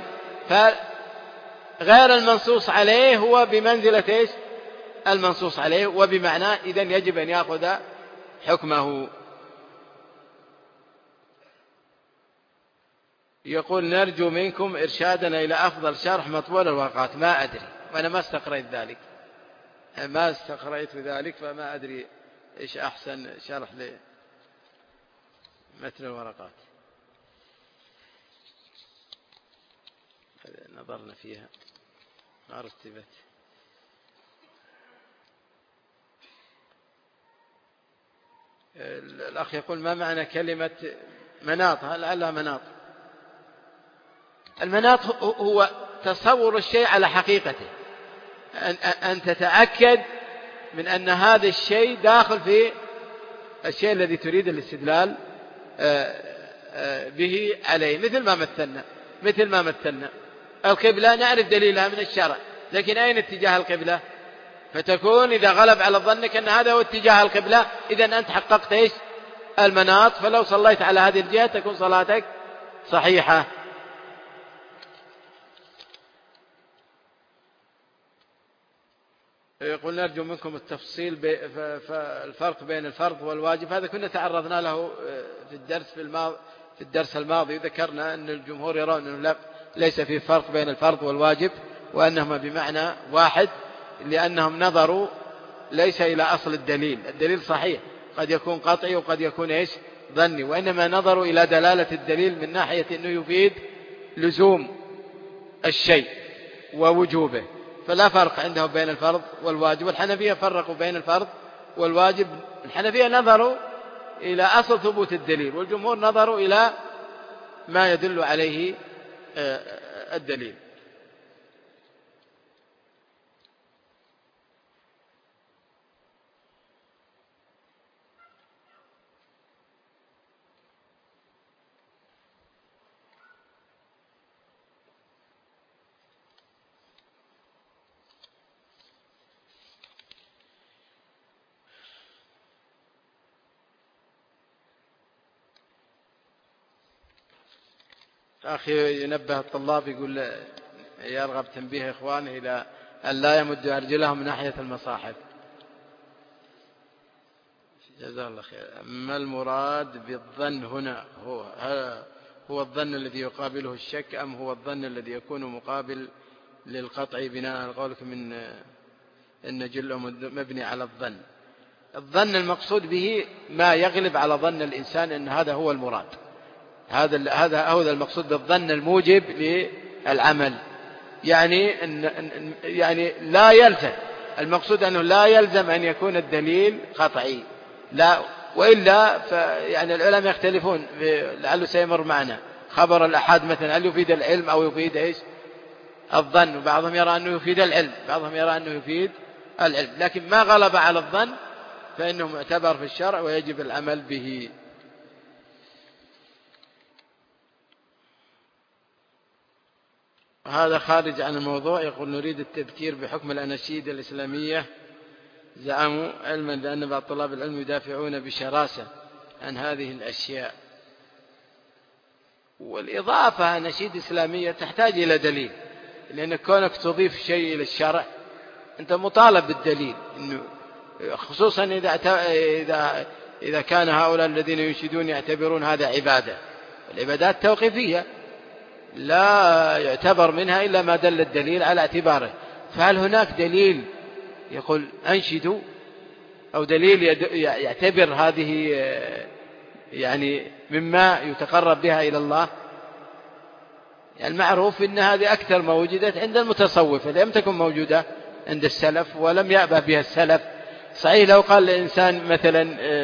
فغير المنصوص عليه هو بمنزلة إيش؟ المنصوص عليه، وبمعنى إذن يجب أن يأخذ حكمه. يقول: نرجو منكم إرشادنا إلى أفضل شرح مطبول الورقات. ما أدري، وأنا ما استقريت ذلك، فما أدري إيش أحسن شرح لمتن الورقات. نظرنا فيها ما رتبت. الأخ يقول: ما معنى كلمة مناط؟ لعلها مناط. المناط هو تصور الشيء على حقيقته، أن تتأكد من أن هذا الشيء داخل في الشيء الذي تريد الاستدلال به عليه. مثل ما مثلنا القبلة نعرف دليلها من الشرع، لكن أين اتجاه القبلة؟ فتكون إذا غلب على ظنك أن هذا هو اتجاه القبلة، إذن أنت حققت إيش؟ المناط. فلو صليت على هذه الجهة تكون صلاتك صحيحة. يقول: نرجو منكم التفصيل الفرق بين الفرض والواجب. هذا كنا تعرضنا له في الدرس الماضي، ذكرنا أن الجمهور يرون أنه ليس في فرق بين الفرض والواجب، وأنهما بمعنى واحد، لأنهم نظروا ليس إلى أصل الدليل. الدليل صحيح، قد يكون قطعي وقد يكون إيش؟ ظني، وإنما نظروا إلى دلالة الدليل من ناحية أنه يفيد لزوم الشيء ووجوبه، فلا فرق عندهم بين الفرض والواجب. والحنفية فرقوا بين الفرض والواجب. الحنفية نظروا إلى أصل ثبوت الدليل، والجمهور نظروا إلى ما يدل عليه الدليل. أخي ينبه الطلاب، يقول يرغب تنبيه إخوانه إلى أن لا يمدوا أرجلهم ناحية المصاحف. جزاه الله خير. ما المراد بالظن هنا؟ هو الظن الذي يقابله الشك، أم هو الظن الذي يكون مقابل للقطع بناء على قولكم إن جله مبني على الظن؟ الظن المقصود به ما يغلب على ظن الإنسان أن هذا هو المراد. هذا هو المقصود بالظن الموجب للعمل. يعني لا يلزم، المقصود أنه لا يلزم أن يكون الدليل قطعي، لا، وإلا يعني العلماء يختلفون، لعله سيمر معنا خبر الأحاد مثلا، هل يفيد العلم أو يفيد إيش الظن؟ وبعضهم يرى أنه يفيد العلم، بعضهم يرى أنه يفيد العلم، لكن ما غلب على الظن فإنه معتبر في الشرع ويجب العمل به. هذا خارج عن الموضوع، يقول نريد التذكير بحكم الأناشيد الإسلامية. زعموا علما بأن بعض طلاب العلم يدافعون بشراسة عن هذه الأشياء، والإضافة أناشيد إسلامية تحتاج إلى دليل، لأن كونك تضيف شيء إلى الشرع أنت مطالب بالدليل، خصوصا إذا كان هؤلاء الذين ينشدون يعتبرون هذا عبادة. العبادات توقيفية لا يعتبر منها إلا ما دل الدليل على اعتباره، فهل هناك دليل يقول أنشدوا، أو دليل يعتبر هذه يعني مما يتقرب بها إلى الله؟ يعني المعروف أن هذه أكثر ما وجدت عند المتصوفة، لم تكن موجودة عند السلف ولم يأبه بها السلف. صحيح لو قال الإنسان مثلا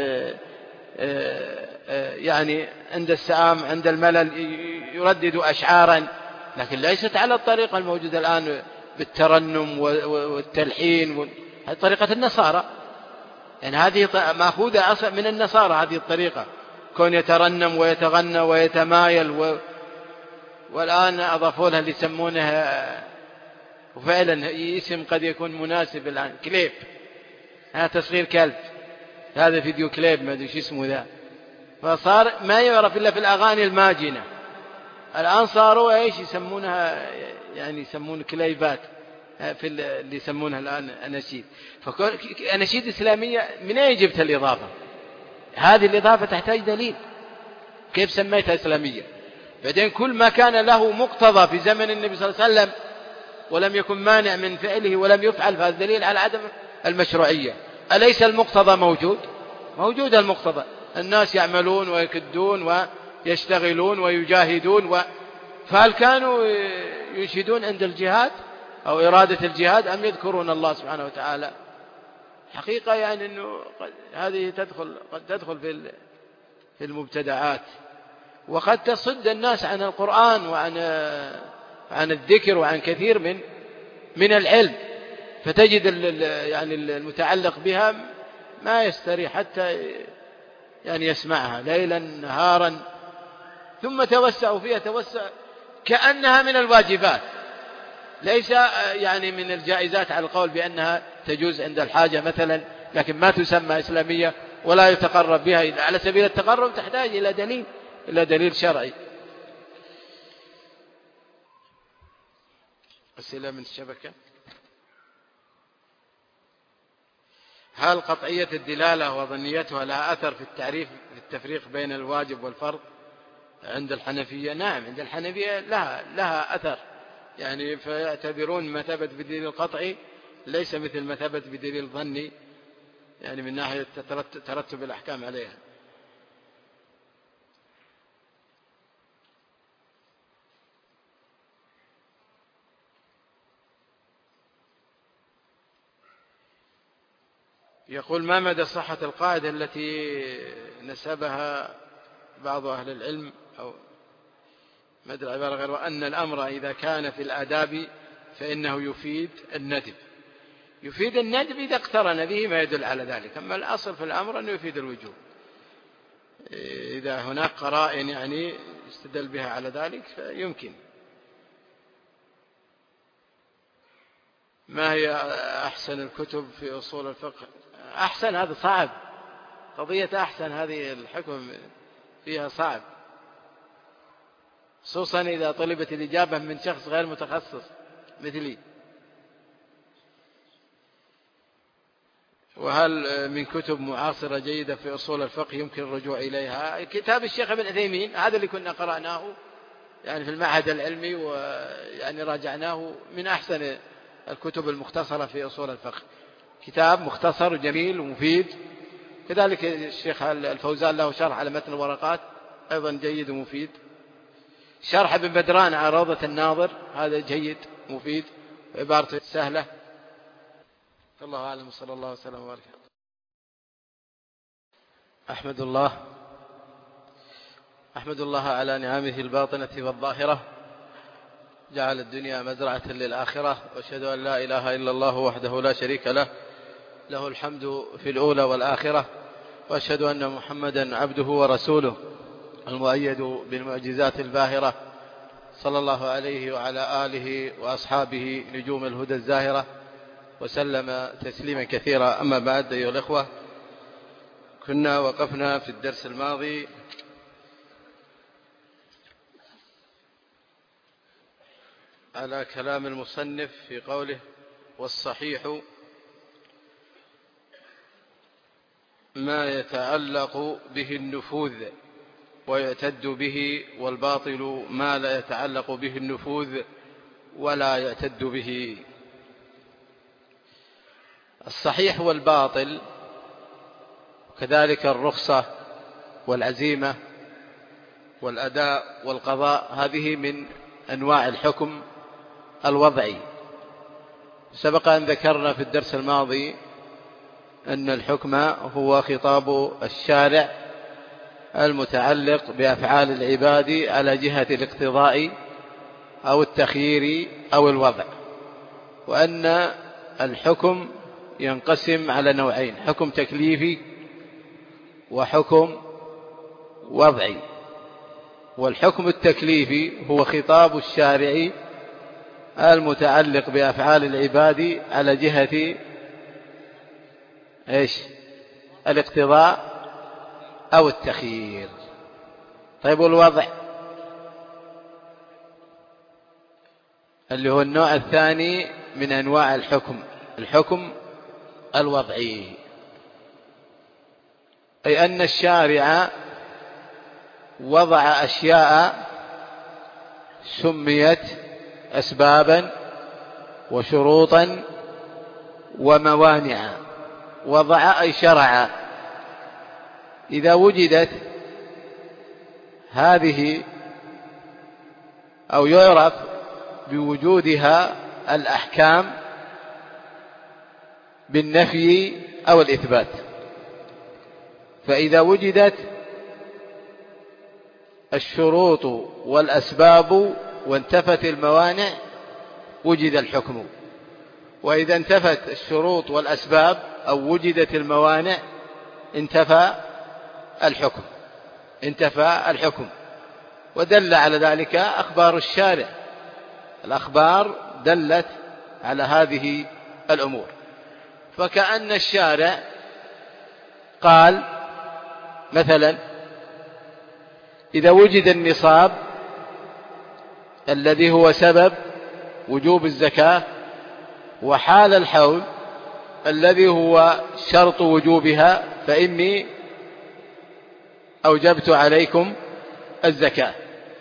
يعني عند السآم عند الملل يردد أشعارا، لكن ليست على الطريقة الموجودة الآن بالترنم والتلحين، هذه طريقة النصارى، يعني هذه مأخوذة أصلا من النصارى، هذه الطريقة كون يترنم ويتغنى ويتمايل والآن أضافوا لها اللي يسمونها، وفعلا اسم قد يكون مناسب الآن، كليب، هذا تصغير كلب، هذا فيديو كليب ما أدري شو اسمه ذا، فصار ما يعرف إلا في الأغاني الماجنة. الآن صاروا إيش يسمونها، يعني يسمون كليبات في اللي يسمونها الآن أناشيد. فأناشيد إسلامية من أين جبت الإضافة؟ هذه الإضافة تحتاج دليل، كيف سميتها إسلامية؟ بعدين كل ما كان له مقتضى في زمن النبي صلى الله عليه وسلم ولم يكن مانع من فعله ولم يفعل، فهذا دليل على عدم المشروعية. أليس المقتضى موجود؟ موجود المقتضى، الناس يعملون ويكدون ويشتغلون ويجاهدون فهل كانوا ينشدون عند الجهاد أو إرادة الجهاد أم يذكرون الله سبحانه وتعالى؟ حقيقة يعني أنه هذه قد تدخل في المبتدعات، وقد تصد الناس عن القرآن وعن الذكر وعن كثير من العلم، فتجد يعني المتعلق بها ما يستريح حتى يعني يسمعها ليلا نهارا، ثم توسعوا فيها توسع كأنها من الواجبات، ليس يعني من الجائزات على القول بأنها تجوز عند الحاجة مثلا، لكن ما تسمى إسلامية ولا يتقرب بها على سبيل التقرب، تحتاج إلى دليل شرعي. أسئلة من الشبكة. هل قطعية الدلالة وظنيتها لها أثر في التفريق بين الواجب والفرض عند الحنفية؟ نعم، عند الحنفية لها أثر، يعني فيعتبرون مثابة بدليل القطعي ليس مثل مثابة بدليل ظني، يعني من ناحية ترتب الأحكام عليها. يقول: ما مدى صحة القاعدة التي نسبها بعض أهل العلم أو مدى العبارة غير، وأن الأمر إذا كان في الآداب فإنه يفيد الندب. يفيد الندب إذا اقترن به ما يدل على ذلك، أما الأصل في الأمر أنه يفيد الوجوب. إذا هناك قرائن يعني يستدل بها على ذلك فيمكن. ما هي أحسن الكتب في أصول الفقه؟ أحسن هذا صعب، قضية أحسن هذه الحكم فيها صعب، خصوصا إذا طلبت الإجابة من شخص غير متخصص مثلي. وهل من كتب معاصرة جيدة في أصول الفقه يمكن الرجوع إليها؟ كتاب الشيخ ابن عثيمين هذا اللي كنا قرأناه يعني في المعهد العلمي، ويعني راجعناه، من أحسن الكتب المختصرة في أصول الفقه، كتاب مختصر وجميل ومفيد. كذلك الشيخ الفوزان له شرح على متن الورقات أيضا جيد ومفيد. شرح ابن بدران على روضة الناظر هذا جيد مفيد، عبارته سهلة. الله أعلم، وصلى الله وسلم وبارك. أحمد الله على نعمه الباطنة والظاهرة، جعل الدنيا مزرعة للآخرة، وأشهد أن لا إله إلا الله وحده لا شريك له، له الحمد في الأولى والآخرة، وأشهد أن محمدا عبده ورسوله المؤيد بالمعجزات الباهرة، صلى الله عليه وعلى آله وأصحابه نجوم الهدى الزاهرة، وسلم تسليما كثيرا. أما بعد، أيها الأخوة، كنا وقفنا في الدرس الماضي على كلام المصنف في قوله: والصحيح ما يتعلق به النفوذ ويعتد به، والباطل ما لا يتعلق به النفوذ ولا يعتد به. الصحيح والباطل، كذلك الرخصة والعزيمة والأداء والقضاء، هذه من أنواع الحكم الوضعي. سبق أن ذكرنا في الدرس الماضي أن الحكم هو خطاب الشارع المتعلق بأفعال العباد على جهة الاقتضاء أو التخيير أو الوضع، وأن الحكم ينقسم على نوعين: حكم تكليفي وحكم وضعي. والحكم التكليفي هو خطاب الشارع المتعلق بأفعال العباد على جهة الاقتضاء أو التخيير. طيب، والوضع اللي هو النوع الثاني من أنواع الحكم الوضعي، أي أن الشارع وضع أشياء سميت أسبابا وشروطا وموانع. وضع أي شرع. إذا وجدت هذه أو يعرف بوجودها الأحكام بالنفي أو الإثبات، فإذا وجدت الشروط والأسباب وانتفت الموانع وجد الحكم، وإذا انتفت الشروط والأسباب أو وجدت الموانع انتفى الحكم. ودل على ذلك أخبار الشارع. الأخبار دلت على هذه الأمور، فكأن الشارع قال مثلا: إذا وجد النصاب الذي هو سبب وجوب الزكاة، وحال الحول الذي هو شرط وجوبها، فإني أوجبت عليكم الزكاة.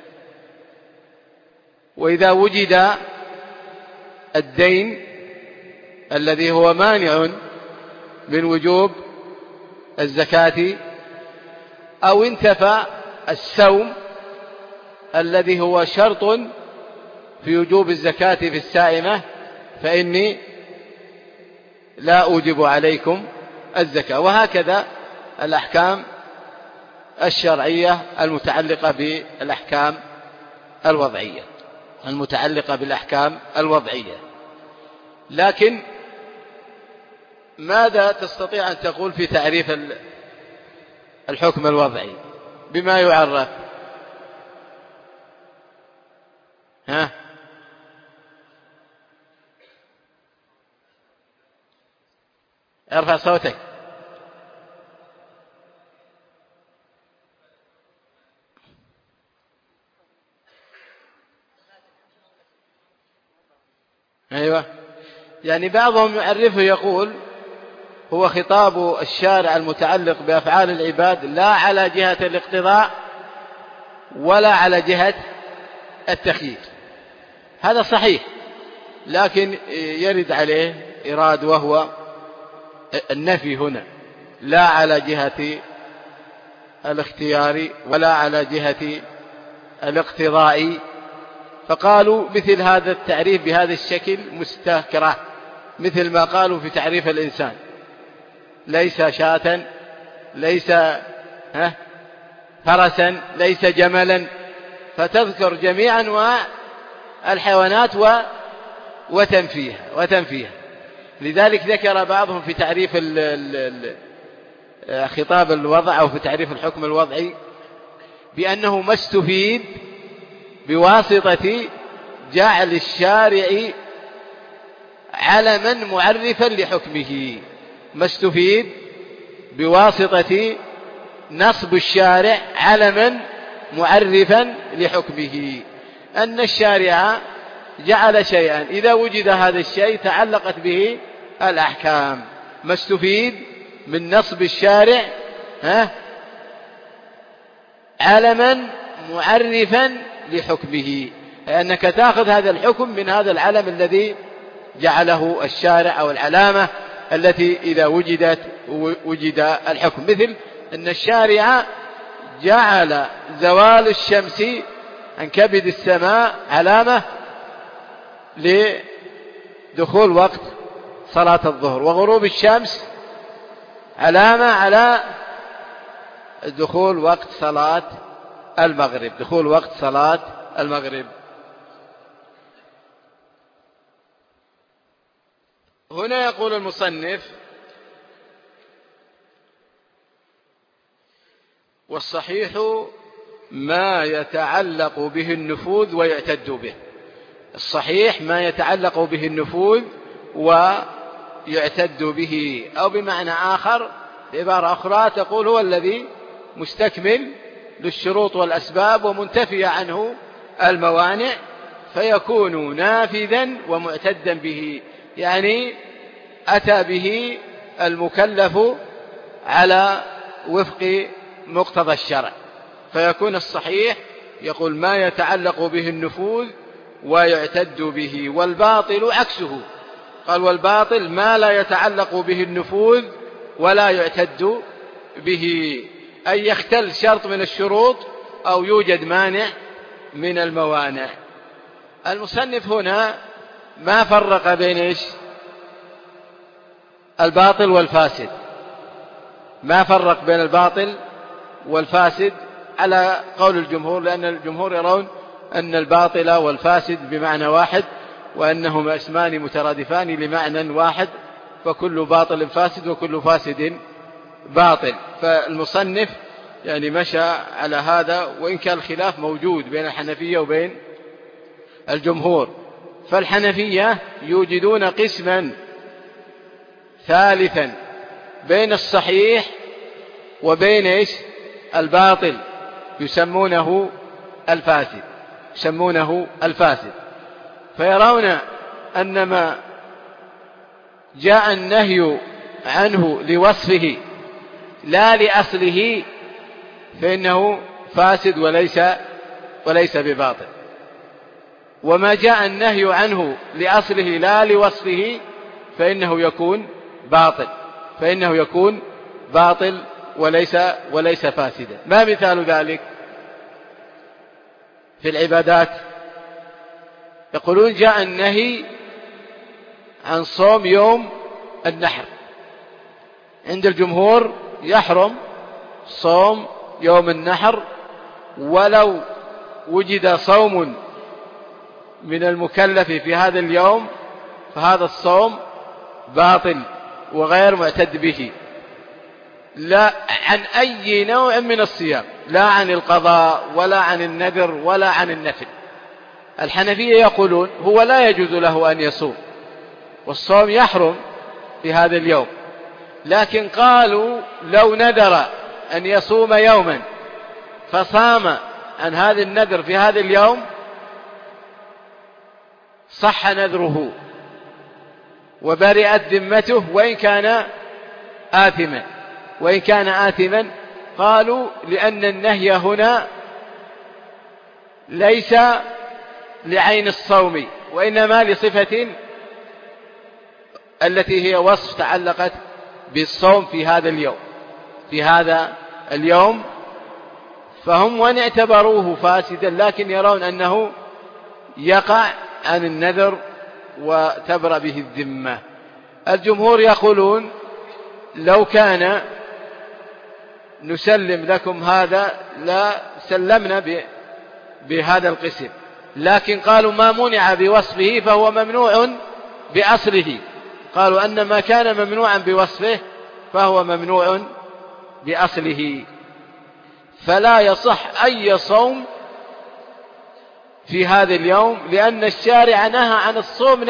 وإذا وجد الدين الذي هو مانع من وجوب الزكاة، أو انتفى السوم الذي هو شرط في وجوب الزكاة في السائمة، فإني لا أوجب عليكم الزكاة. وهكذا الأحكام الشرعية المتعلقة بالأحكام الوضعية. لكن ماذا تستطيع أن تقول في تعريف الحكم الوضعي؟ بما يعرف؟ ارفع صوتك. أيوة، يعني بعضهم يعرفه يقول هو خطاب الشارع المتعلق بأفعال العباد لا على جهة الاقتضاء ولا على جهة التخيير. هذا صحيح، لكن يرد عليه إراد وهو النفي هنا، لا على جهة الاختيار ولا على جهة الاقتضاء. فقالوا مثل هذا التعريف بهذا الشكل مستكره، مثل ما قالوا في تعريف الإنسان: ليس شاة، ليس فرسا، ليس جملا، فتذكر جميع أنواع الحيوانات وتنفيها. لذلك ذكر بعضهم في تعريف خطاب الوضع أو في تعريف الحكم الوضعي بأنه ما استفيد بواسطة جعل الشارع علما معرفا لحكمه، ما استفيد بواسطة نصب الشارع علما معرفا لحكمه، أن الشارع جعل شيئا إذا وجد هذا الشيء تعلقت به الأحكام. ما استفيد من نصب الشارع علما معرفا لحكمه، لأنك تأخذ هذا الحكم من هذا العلم الذي جعله الشارع أو العلامة التي إذا وجد الحكم. مثل أن الشارع جعل زوال الشمس عن كبد السماء علامة لدخول وقت صلاة الظهر، وغروب الشمس علامة على دخول وقت صلاة المغرب. هنا يقول المصنف: والصحيح ما يتعلق به النفوذ ويعتد به. الصحيح ما يتعلق به النفوذ ويعتد به، أو بمعنى آخر بعبارة أخرى تقول هو الذي مستكمل للشروط والأسباب ومنتفي عنه الموانع، فيكون نافذا ومعتدا به، يعني أتى به المكلف على وفق مقتضى الشرع. فيكون الصحيح يقول ما يتعلق به النفوذ ويعتد به. والباطل عكسه، قال: والباطل ما لا يتعلق به النفوذ ولا يعتد به، أي يختل شرط من الشروط أو يوجد مانع من الموانع. المصنف هنا ما فرق بين الباطل والفاسد، ما فرق بين الباطل والفاسد على قول الجمهور، لأن الجمهور يرون أن الباطل والفاسد بمعنى واحد، وأنهما اسمان مترادفان لمعنى واحد، فكل باطل فاسد وكل فاسد باطل. فالمصنف يعني مشى على هذا، وإن كان الخلاف موجود بين الحنفية وبين الجمهور. فالحنفية يوجدون قسما ثالثا بين الصحيح وبين الباطل، يسمونه الفاسد. فيرون أن ما جاء النهي عنه لوصفه لا لأصله فإنه فاسد وليس بباطل، وما جاء النهي عنه لأصله لا لوصفه فإنه يكون باطل وليس فاسدا. ما مثال ذلك؟ في العبادات يقولون جاء النهي عن صوم يوم النحر عند الجمهور يحرم صوم يوم النحر، ولو وجد صوم من المكلف في هذا اليوم فهذا الصوم باطل وغير معتد به، لا عن أي نوع من الصيام، لا عن القضاء ولا عن النذر ولا عن النفل. الحنفية يقولون هو لا يجوز له أن يصوم والصوم يحرم في هذا اليوم، لكن قالوا لو نذر أن يصوم يوما فصام عن هذا النذر في هذا اليوم صح نذره وبرئت ذمته وإن كان آثما. قالوا لأن النهي هنا ليس لعين الصوم وإنما لصفة التي هي وصف تعلقت بالصوم في هذا اليوم، فهم وإن اعتبروه فاسدا لكن يرون أنه يقع عن النذر وتبرأ به الذمة. الجمهور يقولون لو كان نسلم لكم هذا لا سلمنا بهذا القسم، لكن قالوا ما منع بوصفه فهو ممنوع بأصله. قالوا أن ما كان ممنوعا بوصفه فهو ممنوع بأصله، فلا يصح أي صوم في هذا اليوم، لأن الشارع نهى عن الصوم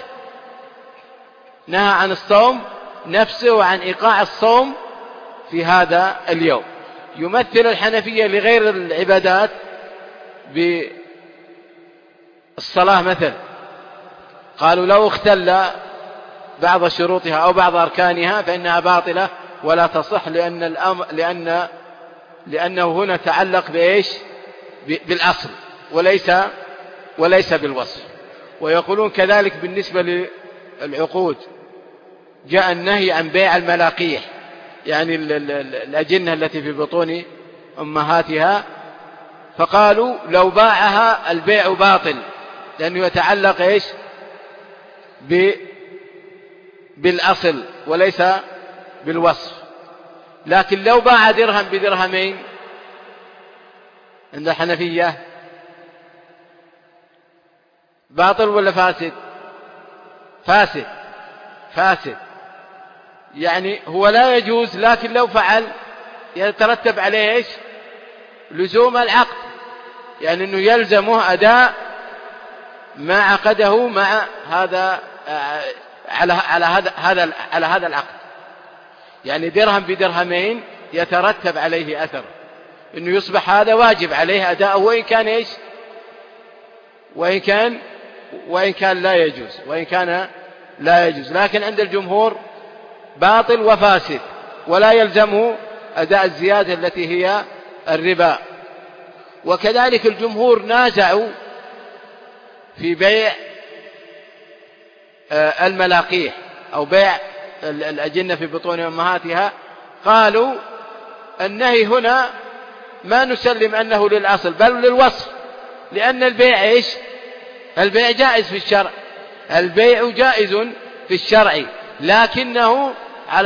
نفسه وعن إيقاع الصوم في هذا اليوم. يمثل الحنفية لغير العبادات بالصلاة مثلا، قالوا لو اختل بعض شروطها أو بعض أركانها فإنها باطلة ولا تصح، لأنه هنا تعلق بإيش؟ بالأصل وليس بالوصف. ويقولون كذلك بالنسبة للعقود جاء النهي عن بيع الملاقيح، يعني الأجنة التي في بطون أمهاتها، فقالوا لو باعها البيع باطل لأنه يتعلق إيش؟ بالأصل وليس بالوصف. لكن لو باع درهم بدرهمين عند الحنفية باطل ولا فاسد؟ يعني هو لا يجوز، لكن لو فعل يترتب عليه إيش؟ لزوم العقد، يعني أنه يلزمه أداء ما عقده مع هذا على هذا العقد. يعني درهم بدرهمين يترتب عليه أثر أنه يصبح هذا واجب عليه أداءه، وإن كان لا يجوز. لكن عند الجمهور باطل وفاسد ولا يلزمه أداء الزيادة التي هي الربا. وكذلك الجمهور نازعوا في بيع الملاقيح أو بيع الأجنة في بطون أمهاتها، قالوا النهي هنا ما نسلم أنه للأصل بل للوصف، لأن البيع إيش؟ البيع جائز في الشرع، البيع جائز في الشرع، لكنه على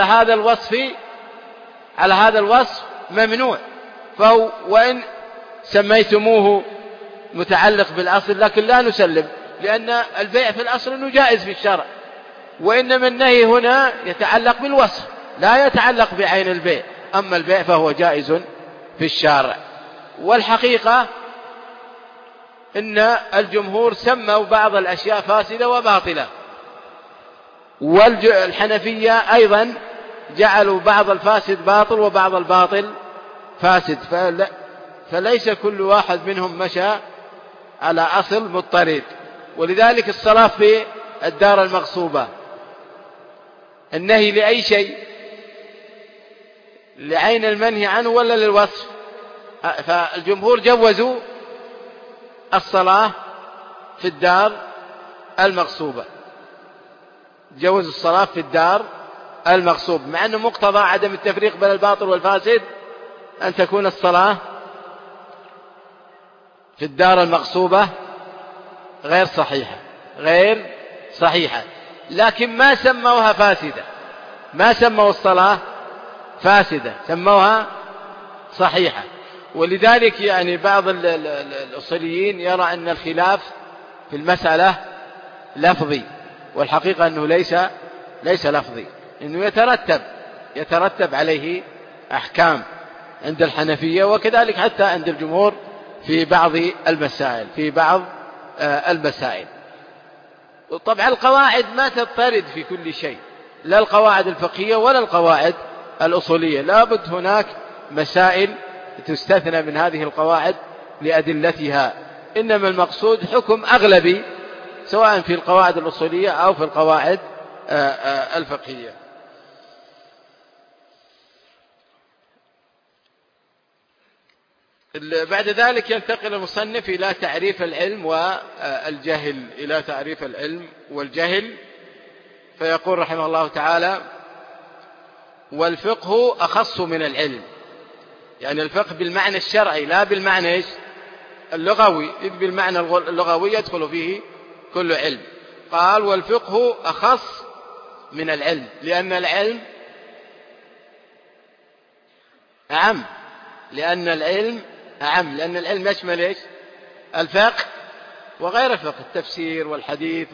هذا الوصف ممنوع. فهو وإن سميتموه متعلق بالأصل لكن لا نسلم، لأن البيع في الأصل أنه جائز في الشرع، وإنما النهي هنا يتعلق بالوصف لا يتعلق بعين البيع، أما البيع فهو جائز في الشرع. والحقيقة إن الجمهور سموا بعض الأشياء فاسدة وباطلة، والحنفية أيضا جعلوا بعض الفاسد باطل وبعض الباطل فاسد، فليس كل واحد منهم مشى على أصل مضطرد. ولذلك الصلاة في الدار المغصوبة النهي لأي شيء؟ لعين المنهي عنه ولا للوصف؟ فالجمهور جوزوا الصلاة في الدار المغصوبة، جوز الصلاة في الدار المغصوب، مع أنه مقتضى عدم التفريق بين الباطل والفاسد أن تكون الصلاة في الدار المغصوبة غير صحيحة، لكن ما سموها فاسدة، ما سموا الصلاة فاسدة سموها صحيحة. ولذلك يعني بعض الأصوليين يرى أن الخلاف في المسألة لفظي، والحقيقة أنه ليس لفظي، أنه يترتب عليه أحكام عند الحنفية، وكذلك حتى عند الجمهور في بعض المسائل. طبعا القواعد ما تضطرد في كل شيء، لا القواعد الفقهية ولا القواعد الأصولية، لا بد هناك مسائل تستثنى من هذه القواعد لأدلتها، إنما المقصود حكم أغلبي سواء في القواعد الأصولية أو في القواعد الفقهية. بعد ذلك ينتقل المصنف إلى تعريف العلم والجهل، فيقول رحمه الله تعالى: والفقه أخص من العلم، يعني الفقه بالمعنى الشرعي لا بالمعنى اللغوي، إذ بالمعنى اللغوي يدخل فيه كل علم. قال: والفقه أخص من العلم، لأن العلم أعم، لأن العلم يشمل الفقه وغير الفقه، التفسير والحديث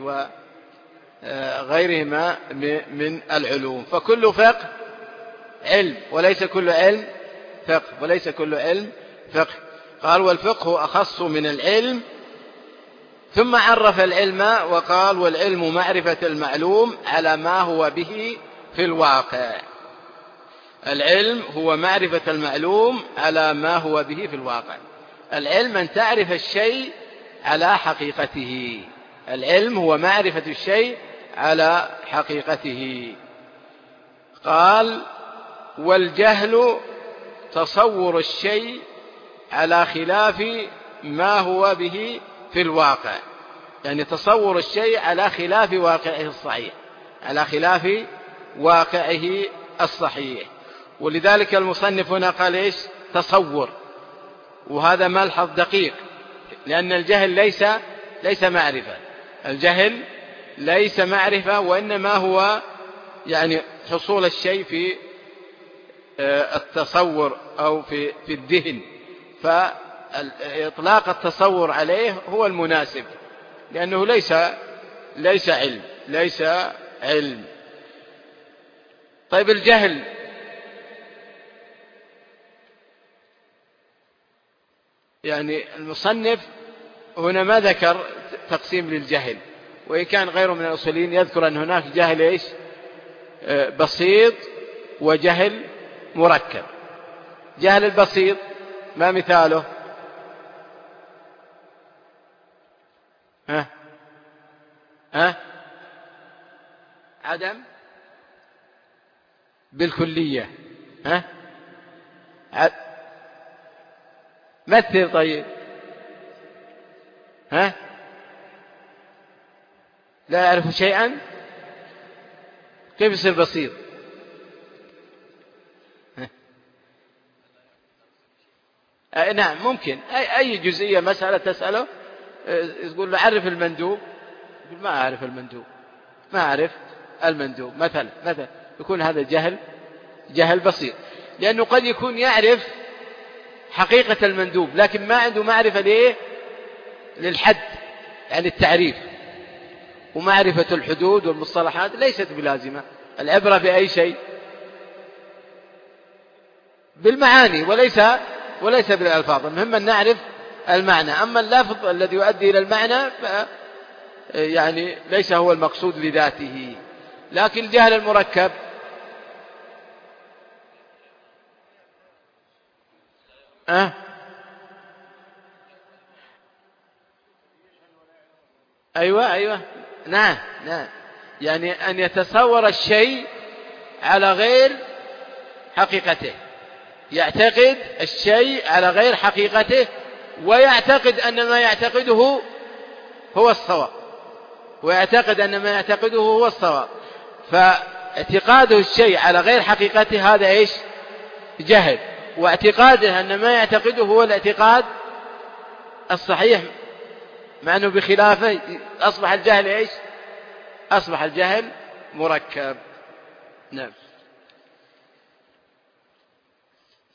وغيرهما من العلوم، فكل فقه علم وليس كل علم فقه. قال: والفقه أخص من العلم. ثم عرف العلم وقال: والعلم معرفة المعلوم على ما هو به في الواقع. العلم هو معرفة المعلوم على ما هو به في الواقع. العلم أن تعرف الشيء على حقيقته، العلم هو معرفة الشيء على حقيقته. قال: والجهل تصور الشيء على خلاف ما هو به في الواقع، يعني تصور الشيء على خلاف واقعه الصحيح. ولذلك المصنف هنا قال تصور، وهذا ملحظ دقيق، لأن الجهل ليس معرفة، الجهل ليس معرفة، وإنما هو يعني حصول الشيء في التصور أو في الذهن، فإطلاق التصور عليه هو المناسب، لأنه ليس علم. طيب الجهل يعني المصنف هنا ما ذكر تقسيم للجهل، وإن كان غيره من الأصوليين يذكر أن هناك جهل بسيط وجهل مركب. جهل البسيط ما مثاله؟ عدم بالكلية. مثل. طيب لا يعرف شيئا، كيف يصير بسيط؟ نعم ممكن أي جزئية مسألة تسأله يقول له عرف المندوب، يقول ما أعرف المندوب مثلا يكون هذا جهل بسيط، لأنه قد يكون يعرف حقيقة المندوب لكن ما عنده معرفة للحد، يعني التعريف، ومعرفة الحدود والمصطلحات ليست بلازمة. العبرة بأي شيء؟ بالمعاني وليس بالألفاظ. المهم أن نعرف المعنى، أما اللفظ الذي يؤدي إلى المعنى يعني ليس هو المقصود لذاته. لكن الجهل المركب أيوة نعم يعني أن يتصور الشيء على غير حقيقته، يعتقد الشيء على غير حقيقته، ويعتقد أن ما يعتقده هو الصواب، فاعتقاده الشيء على غير حقيقته هذا جهل، واعتقاده أن ما يعتقده هو الاعتقاد الصحيح مع أنه بخلافه، أصبح الجهل مركب. نعم.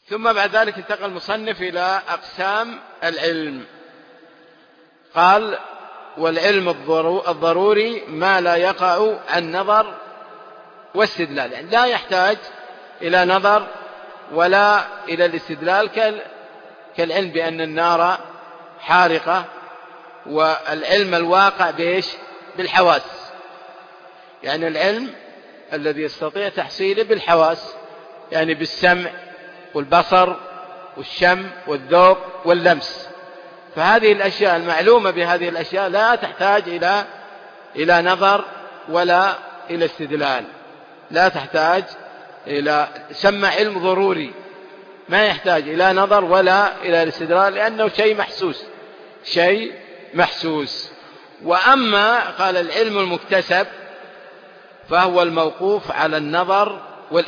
ثم بعد ذلك انتقل المصنف إلى أقسام العلم. قال: والعلم الضروري ما لا يقع عن نظر واستدلال، يعني لا يحتاج إلى نظر ولا إلى الاستدلال، كالعلم بأن النار حارقة، والعلم الواقع بإيش؟ بالحواس، يعني العلم الذي يستطيع تحصيله بالحواس، يعني بالسمع والبصر والشم والذوق واللمس. فهذه الأشياء المعلومة بهذه الأشياء لا تحتاج إلى نظر ولا إلى استدلال، لا تحتاج إلى، سمى علم ضروري، ما يحتاج إلى نظر ولا إلى الاستدلال، لأنه شيء محسوس. وأما قال العلم المكتسب فهو الموقوف على النظر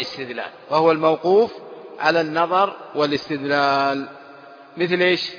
والاستدلال، مثل إيش؟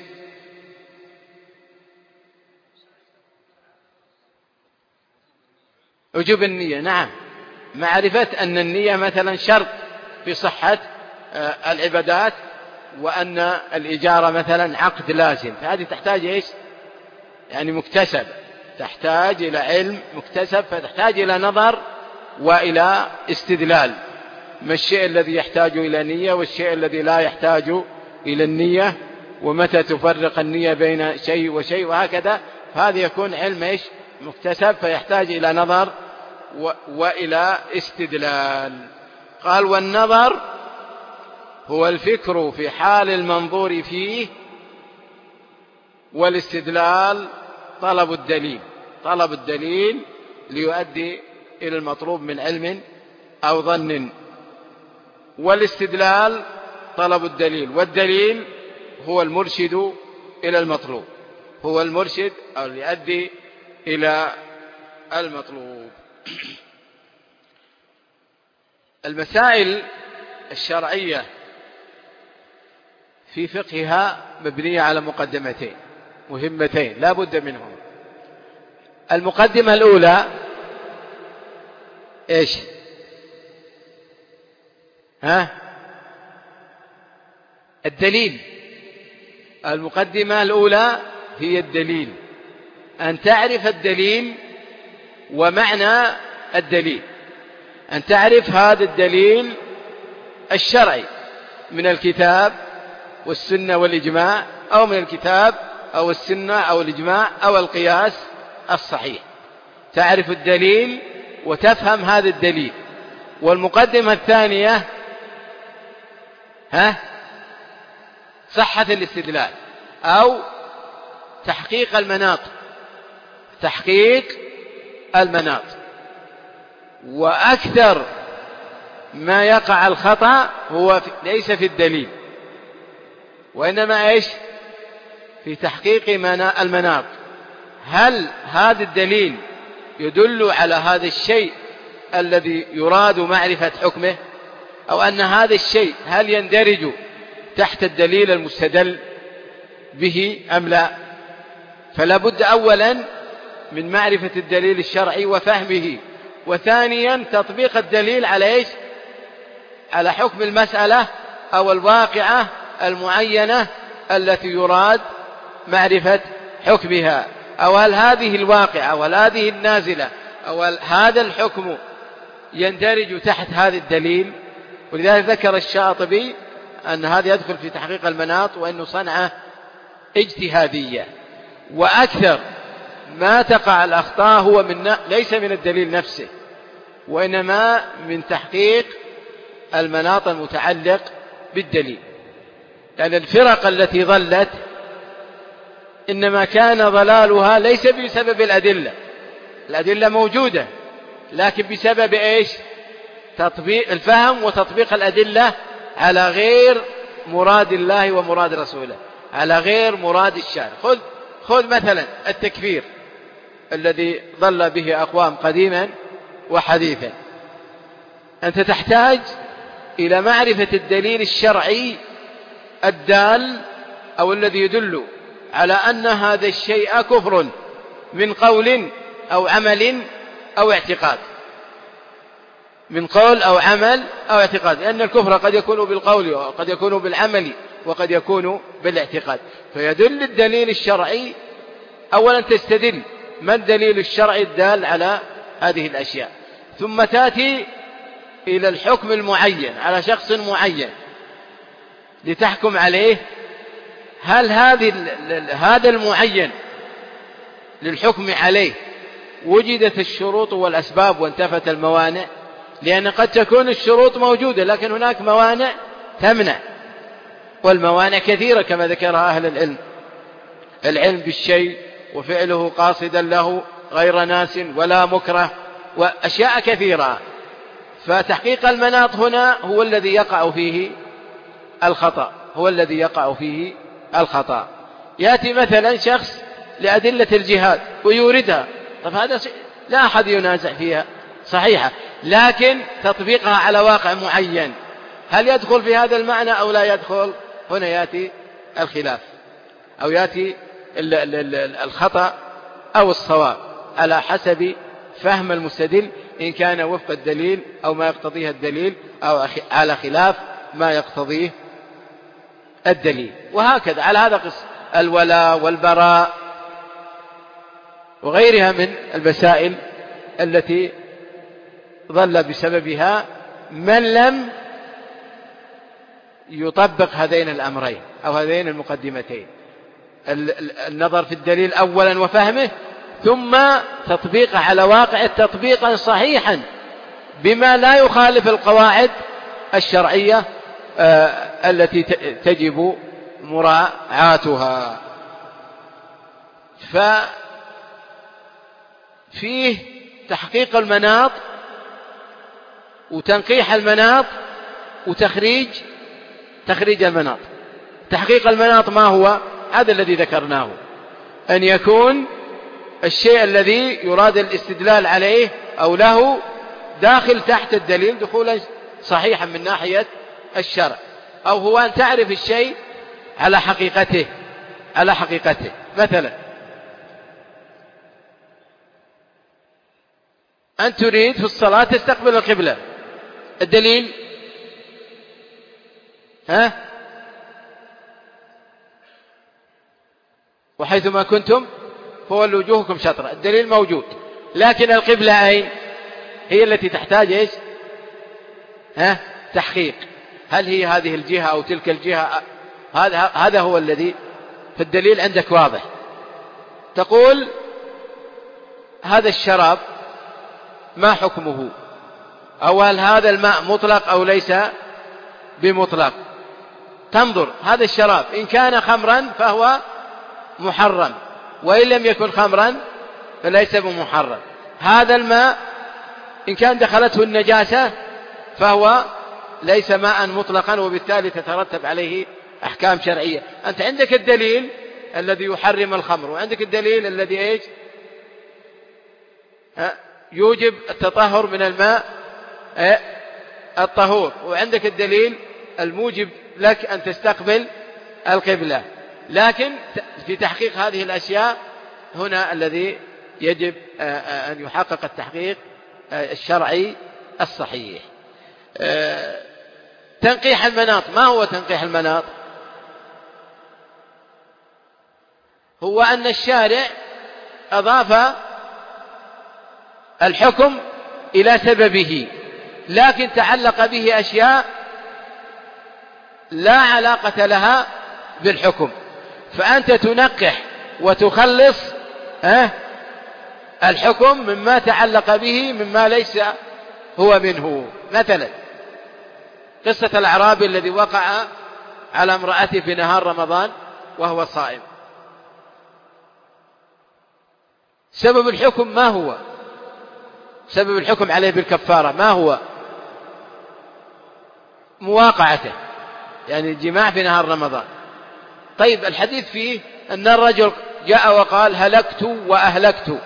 وجوب النية، نعم، معرفة أن النية مثلا شرط في صحة العبادات، وأن الإجارة مثلا عقد لازم، فهذه تحتاج إيش؟ يعني مكتسب، تحتاج إلى علم مكتسب، فتحتاج إلى نظر وإلى استدلال. ما الشيء الذي يحتاج إلى نية والشيء الذي لا يحتاج إلى النية، ومتى تفرق النية بين شيء وشيء، وهكذا. فهذا يكون علم إيش؟ مكتسب، فيحتاج إلى نظر وإلى استدلال. قال: والنظر هو الفكر في حال المنظور فيه، والاستدلال طلب الدليل ليؤدي إلى المطلوب من علم أو ظن، والاستدلال طلب الدليل، والدليل هو المرشد إلى المطلوب، هو المرشد أو يؤدي إلى المطلوب. المسائل الشرعية في فقهها مبنية على مقدمتين مهمتين لا بد منهم. المقدمة الأولى إيش؟ الدليل. المقدمة الأولى هي الدليل، أن تعرف الدليل ومعنى الدليل، أن تعرف هذا الدليل الشرعي من الكتاب والسنة والإجماع، أو من الكتاب أو السنة أو الإجماع أو القياس الصحيح، تعرف الدليل وتفهم هذا الدليل. والمقدمة الثانية صحة الاستدلال أو تحقيق المناط. وأكثر ما يقع الخطأ هو ليس في الدليل، وإنما إيش؟ في تحقيق المناط. هل هذا الدليل يدل على هذا الشيء الذي يراد معرفة حكمه، أو أن هذا الشيء هل يندرج تحت الدليل المستدل به أم لا؟ فلا بد أولا من معرفة الدليل الشرعي وفهمه، وثانيا تطبيق الدليل على إيش؟ على حكم المسألة أو الواقعة المعينة التي يراد معرفة حكمها، أو هل هذه الواقعة أو هذه النازلة أو هذا الحكم يندرج تحت هذا الدليل. ولذلك ذكر الشاطبي أن هذا يدخل في تحقيق المناط، وأنه صنعة اجتهادية. وأكثر ما تقع الأخطاء هو ليس من الدليل نفسه، وإنما من تحقيق المناط المتعلق بالدليل. لأن الفرق التي ضلت إنما كان ضلالها ليس بسبب الأدلة موجودة، لكن بسبب إيش؟ تطبيق الفهم وتطبيق الأدلة على غير مراد الله ومراد رسوله، على غير مراد الشارع. خذ مثلا التكفير الذي ضل به أقوام قديما وحديثا. أنت تحتاج إلى معرفة الدليل الشرعي الدال أو الذي يدل على أن هذا الشيء كفر من قول أو عمل أو اعتقاد. من قول أو عمل أو اعتقاد، لأن الكفر قد يكون بالقول وقد يكون بالعمل وقد يكون بالاعتقاد. فيدل الدليل الشرعي، أولا تستدل ما الدليل الشرعي الدال على هذه الأشياء، ثم تأتي إلى الحكم المعين على شخص معين لتحكم عليه. هل هذا المعين للحكم عليه وجدت الشروط والأسباب وانتفت الموانع؟ لأن قد تكون الشروط موجودة لكن هناك موانع تمنع، والموانع كثيرة كما ذكرها أهل العلم: العلم بالشيء وفعله قاصدا له غير ناس ولا مكره، وأشياء كثيرة. فتحقيق المناط هنا هو الذي يقع فيه الخطأ. يأتي مثلا شخص لأدلة الجهاد ويوردها، طب هذا لا أحد ينازع فيها صحيحة، لكن تطبيقها على واقع معين هل يدخل في هذا المعنى أو لا يدخل؟ هنا يأتي الخلاف، أو يأتي الخطأ أو الصواب على حسب فهم المستدل، إن كان وفق الدليل أو ما يقتضيه الدليل، أو على خلاف ما يقتضيه الدليل. وهكذا على هذا قصة الولاء والبراء وغيرها من المسائل التي ظل بسببها من لم يطبق هذين الأمرين أو هذين المقدمتين: النظر في الدليل أولا وفهمه، ثم تطبيقه على واقع تطبيقا صحيحا بما لا يخالف القواعد الشرعية التي تجب مراعاتها. فيه تحقيق المناط وتنقيح المناط وتخريج المناط. تحقيق المناط ما هو؟ هذا الذي ذكرناه، أن يكون الشيء الذي يراد الاستدلال عليه أو له داخل تحت الدليل دخولا صحيحا من ناحية الشرع، أو هو أن تعرف الشيء على حقيقته. مثلا أن تريد في الصلاة تستقبل القبلة، الدليل وحيثما كنتم فولوا وجوهكم شطرة، الدليل موجود، لكن القبلة أين؟ هي التي تحتاج تحقيق. هل هي هذه الجهة أو تلك الجهة؟ هذا هو الذي في الدليل عندك واضح. تقول هذا الشراب ما حكمه، أو هل هذا الماء مطلق أو ليس بمطلق؟ تنظر هذا الشراب إن كان خمرا فهو محرم، وإن لم يكن خمرا فليس بمحرم. هذا الماء إن كان دخلته النجاسة فهو ليس ماء مطلقا، وبالتالي تترتب عليه أحكام شرعية. أنت عندك الدليل الذي يحرم الخمر، وعندك الدليل الذي يوجب التطهر من الماء الطهور، وعندك الدليل الموجب لك أن تستقبل القبلة. لكن في تحقيق هذه الأشياء هنا الذي يجب أن يحقق التحقيق الشرعي الصحيح. تنقيح المناط، ما هو تنقيح المناط؟ هو أن الشارع أضاف الحكم إلى سببه، لكن تعلق به أشياء لا علاقة لها بالحكم، فأنت تنقح وتخلص الحكم مما تعلق به مما ليس هو منه. مثلا قصة الأعرابي الذي وقع على امرأته في نهار رمضان وهو صائم، سبب الحكم ما هو؟ سبب الحكم عليه بالكفارة ما هو؟ مواقعته، يعني الجماع في نهار رمضان. طيب الحديث فيه أن الرجل جاء وقال هلكت وأهلكت،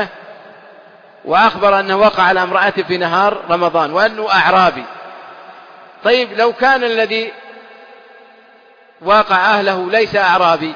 وأخبر أنه وقع على امرأته في نهار رمضان وأنه أعرابي. طيب لو كان الذي واقع أهله ليس أعرابي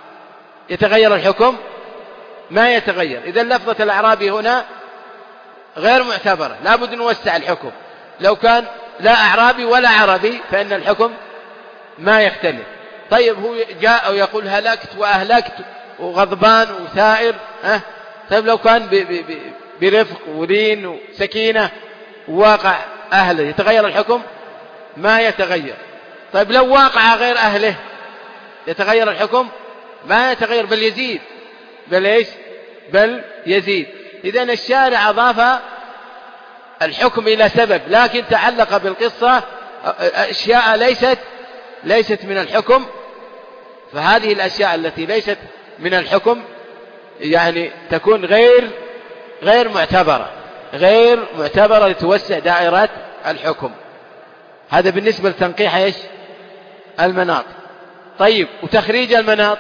يتغير الحكم؟ ما يتغير. إذن لفظة الأعرابي هنا غير معتبرة، لا بد نوسع الحكم. لو كان لا أعرابي ولا عربي فإن الحكم ما يختلف. طيب هو جاء ويقول هلكت وأهلكت وغضبان وثائر، طيب لو كان برفق ولين وسكينة وواقع أهله يتغير الحكم؟ ما يتغير. طيب لو واقع غير أهله يتغير الحكم؟ ما يتغير، بل يزيد. بل إيش؟ بل يزيد. إذن الشارع أضاف الحكم إلى سبب، لكن تعلق بالقصة أشياء ليست من الحكم. فهذه الأشياء التي ليست من الحكم يعني تكون غير معتبرة لتوسع دائرة الحكم. هذا بالنسبة لتنقيح إيش؟ المناط. طيب وتخريج المناط،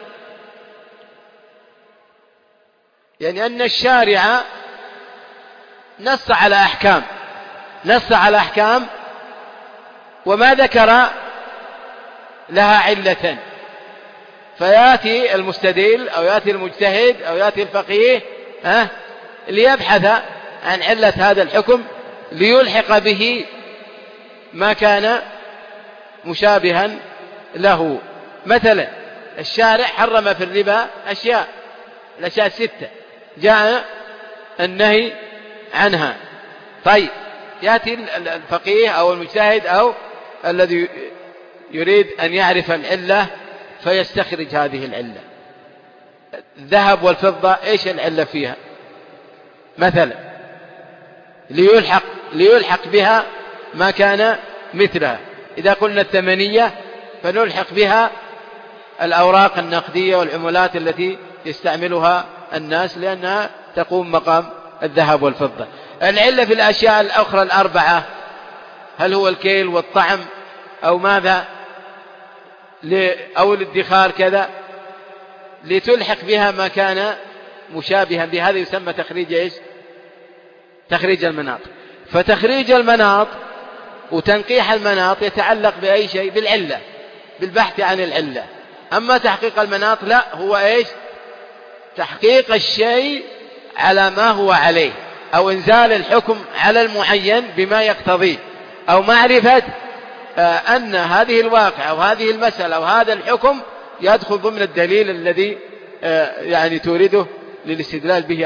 يعني أن الشارع نص على أحكام وما ذكر لها علة، فيأتي المستدل أو يأتي المجتهد أو يأتي الفقيه ليبحث عن علة هذا الحكم ليلحق به ما كان مشابها له. مثلا الشارع حرم في الربا الأشياء 6 جاء النهي عنها. طيب يأتي الفقيه أو المجتهد أو الذي يريد أن يعرف العلة فيستخرج هذه العلة. الذهب والفضة إيش العلة فيها؟ مثلا ليلحق بها ما كان مثلها. إذا قلنا الثمنية فنلحق بها الأوراق النقدية والعملات التي يستعملها الناس لأنها تقوم مقام الذهب والفضة. العلة في الأشياء الأخرى 4 هل هو الكيل والطعم أو ماذا أو الادخار كذا، لتلحق بها ما كان مشابها بهذا يسمى تخريج إيش؟ تخريج المناط. فتخريج المناط وتنقيح المناط يتعلق بأي شيء؟ بالعلة، بالبحث عن العلة. أما تحقيق المناط لا، هو إيش؟ تحقيق الشيء على ما هو عليه، أو إنزال الحكم على المعين بما يقتضيه، أو معرفة أن هذه الواقع أو هذه المسألة أو هذا الحكم يدخل ضمن الدليل الذي يعني تورده للاستدلال به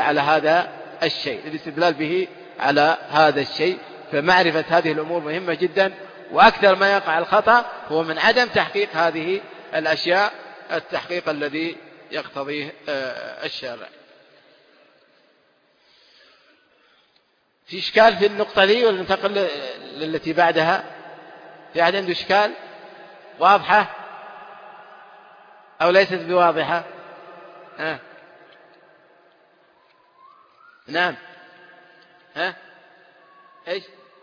على هذا الشيء. فمعرفة هذه الأمور مهمة جدا، وأكثر ما يقع الخطأ هو من عدم تحقيق هذه الأشياء التحقيق الذي يقتضيه الشارع. في إشكال في النقطة دي ولا ننتقل للتي بعدها؟ في أحد عنده إشكال؟ واضحة أو ليست بواضحة؟ نعم. إيش؟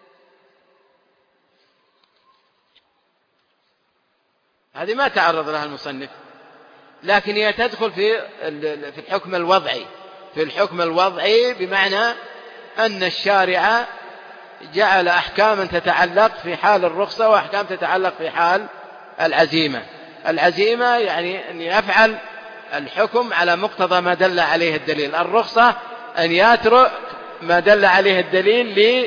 هذه ما تعرض لها المصنف، لكن هي تدخل في الحكم الوضعي. في الحكم الوضعي بمعنى أن الشارع جعل أحكاما تتعلق في حال الرخصة وأحكام تتعلق في حال العزيمة. العزيمة يعني أن يفعل الحكم على مقتضى ما دل عليه الدليل. الرخصة أن يترك ما دل عليه الدليل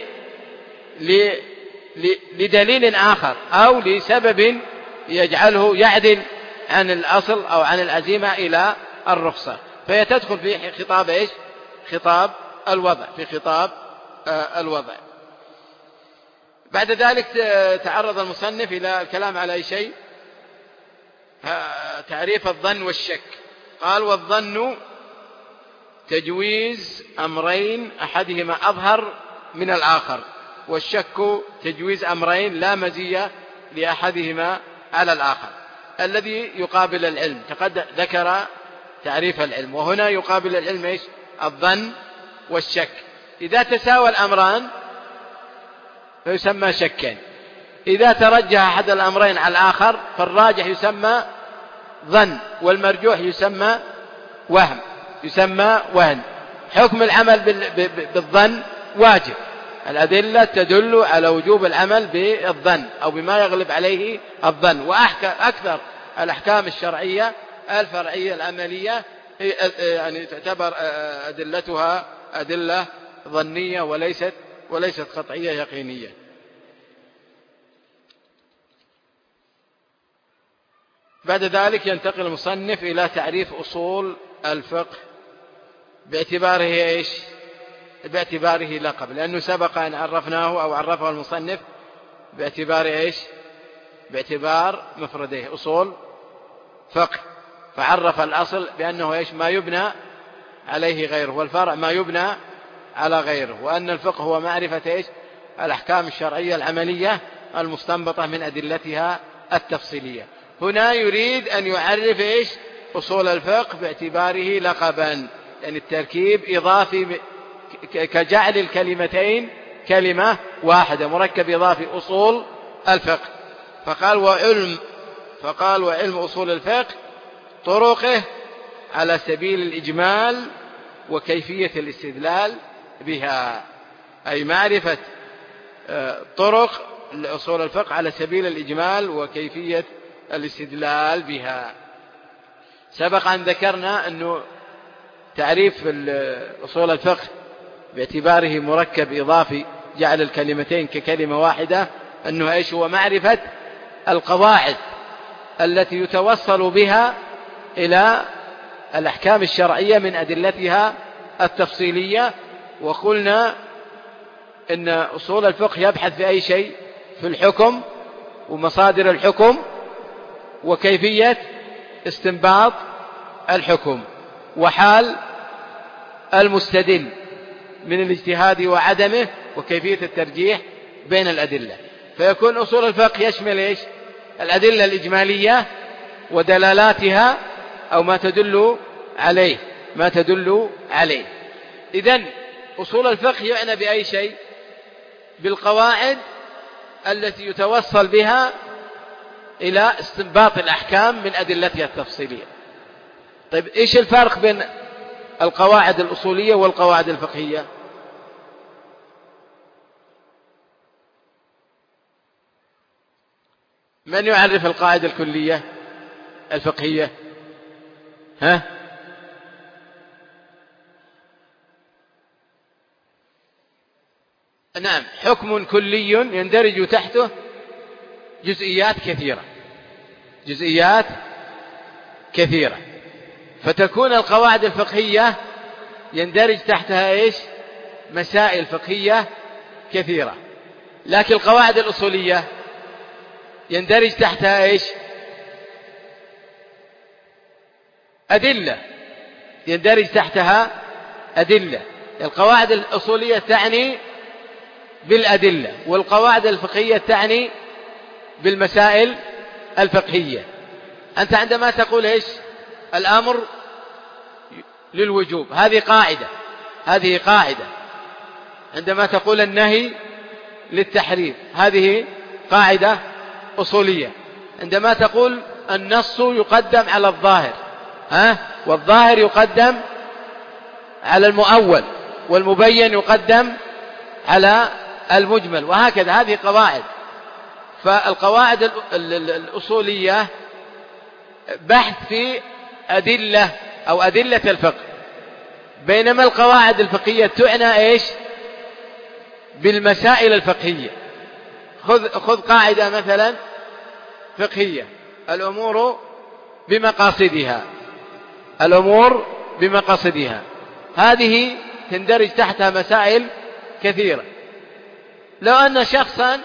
لدليل آخر أو لسبب يجعله يعدل عن الأصل أو عن العزيمة إلى الرخصة. فهي تدخل في خطاب إيش؟ خطاب الوضع، في خطاب الوضع. بعد ذلك تعرض المصنف إلى الكلام على أي شيء؟ تعريف الظن والشك. قال: والظن تجويز أمرين أحدهما أظهر من الآخر، والشك تجويز أمرين لا مزية لأحدهما على الآخر. الذي يقابل العلم تقد ذكر تعريف العلم، وهنا يقابل العلم إيش؟ الظن والشك. إذا تساوى الأمران فيسمى شكا، إذا ترجح أحد الأمرين على الآخر فالراجح يسمى ظن، والمرجوح يسمى وهم. حكم العمل بالظن واجب، الأدلة تدل على وجوب العمل بالظن أو بما يغلب عليه الظن. وأكثر الأحكام الشرعية الفرعية العملية يعني تعتبر أدلتها أدلة ظنية وليست قطعية يقينية. بعد ذلك ينتقل المصنف إلى تعريف أصول الفقه باعتباره إيش؟ باعتباره لقب، لأنه سبق أن عرفناه أو عرفه المصنف باعتبار إيش؟ باعتبار مفرديه أصول فقه، فعرف الأصل بأنه إيش؟ ما يبنى عليه غيره، والفرع ما يبنى على غيره، وأن الفقه هو معرفة إيش؟ الأحكام الشرعية العملية المستنبطة من أدلتها التفصيلية. هنا يريد أن يعرف إيش؟ أصول الفقه باعتباره لقبا، يعني التركيب إضافي كجعل الكلمتين كلمة واحدة، مركب إضافي أصول الفقه. فقال وعلم أصول الفقه طرقه على سبيل الإجمال وكيفية الاستدلال بها، أي معرفة طرق أصول الفقه على سبيل الإجمال وكيفية الاستدلال بها. سبق أن ذكرنا أنه تعريف أصول الفقه باعتباره مركب إضافي جعل الكلمتين ككلمة واحدة، أنه إيش؟ هو معرفة القواعد التي يتوصل بها إلى الأحكام الشرعية من أدلتها التفصيلية. وقلنا إن أصول الفقه يبحث في أي شيء؟ في الحكم ومصادر الحكم وكيفية استنباط الحكم وحال المستدل من الاجتهاد وعدمه وكيفية الترجيح بين الأدلة. فيكون أصول الفقه يشمل إيش؟ الأدلة الإجمالية ودلالاتها أو ما تدل عليه. إذن أصول الفقه يعنى بأي شيء؟ بالقواعد التي يتوصل بها إلى استنباط الأحكام من أدلتها التفصيلية. طيب إيش الفرق بين القواعد الأصولية والقواعد الفقهية؟ من يعرف القاعدة الكلية الفقهية؟ نعم، حكم كلي يندرج تحته جزئيات كثيرة، فتكون القواعد الفقهية يندرج تحتها إيش؟ مسائل فقهية كثيرة. لكن القواعد الأصولية يندرج تحتها إيش؟ أدلة. القواعد الأصولية تعني بالأدلة، والقواعد الفقهية تعني بالمسائل الفقهية. أنت عندما تقول إيش؟ الأمر للوجوب، هذه قاعدة. عندما تقول النهي للتحريم، هذه قاعدة أصولية. عندما تقول النص يقدم على الظاهر، والظاهر يقدم على المؤول، والمبين يقدم على المجمل، وهكذا، هذه قواعد. فالقواعد الأصولية بحث في أدلة أو أدلة الفقه، بينما القواعد الفقهية تعنى إيش؟ بالمسائل الفقهية. خذ قاعدة مثلا فقهية: الأمور بمقاصدها، هذه تندرج تحتها مسائل كثيرة. لو أن شخصا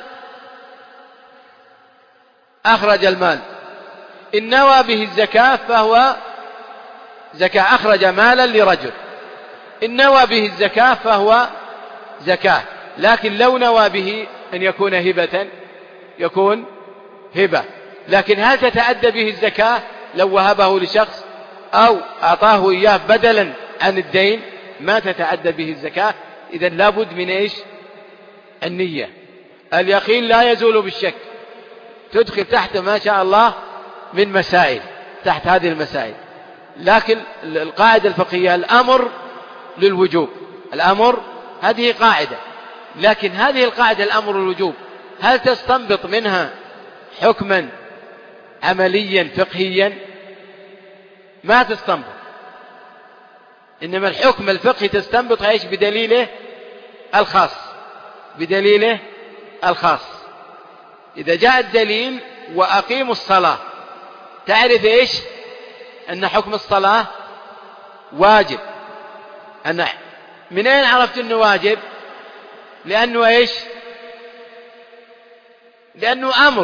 أخرج المال، إن نوى به الزكاة فهو زكاة، أخرج مالا لرجل، إن نوى به الزكاة فهو زكاة. لكن لو نوى به أن يكون هبة يكون هبة. لكن هل تتأدى به الزكاة لو وهبه لشخص أو أعطاه إياه بدلا عن الدين؟ ما تتأدى به الزكاة. إذن لابد من إيش؟ النية. اليقين لا يزول بالشك، تدخل تحت ما شاء الله من مسائل، تحت هذه المسائل. لكن القاعدة الفقهية الأمر للوجوب، الأمر هذه قاعدة، لكن هذه القاعدة الأمر للوجوب هل تستنبط منها حكما عمليا فقهيا؟ ما تستنبط. إنما الحكم الفقهي تستنبط إيش؟ بدليله الخاص، بدليله الخاص. إذا جاء الدليل وأقيموا الصلاة، تعرف إيش؟ أن حكم الصلاة واجب. من أين عرفت أنه واجب؟ لأنه إيش؟ لأنه أمر،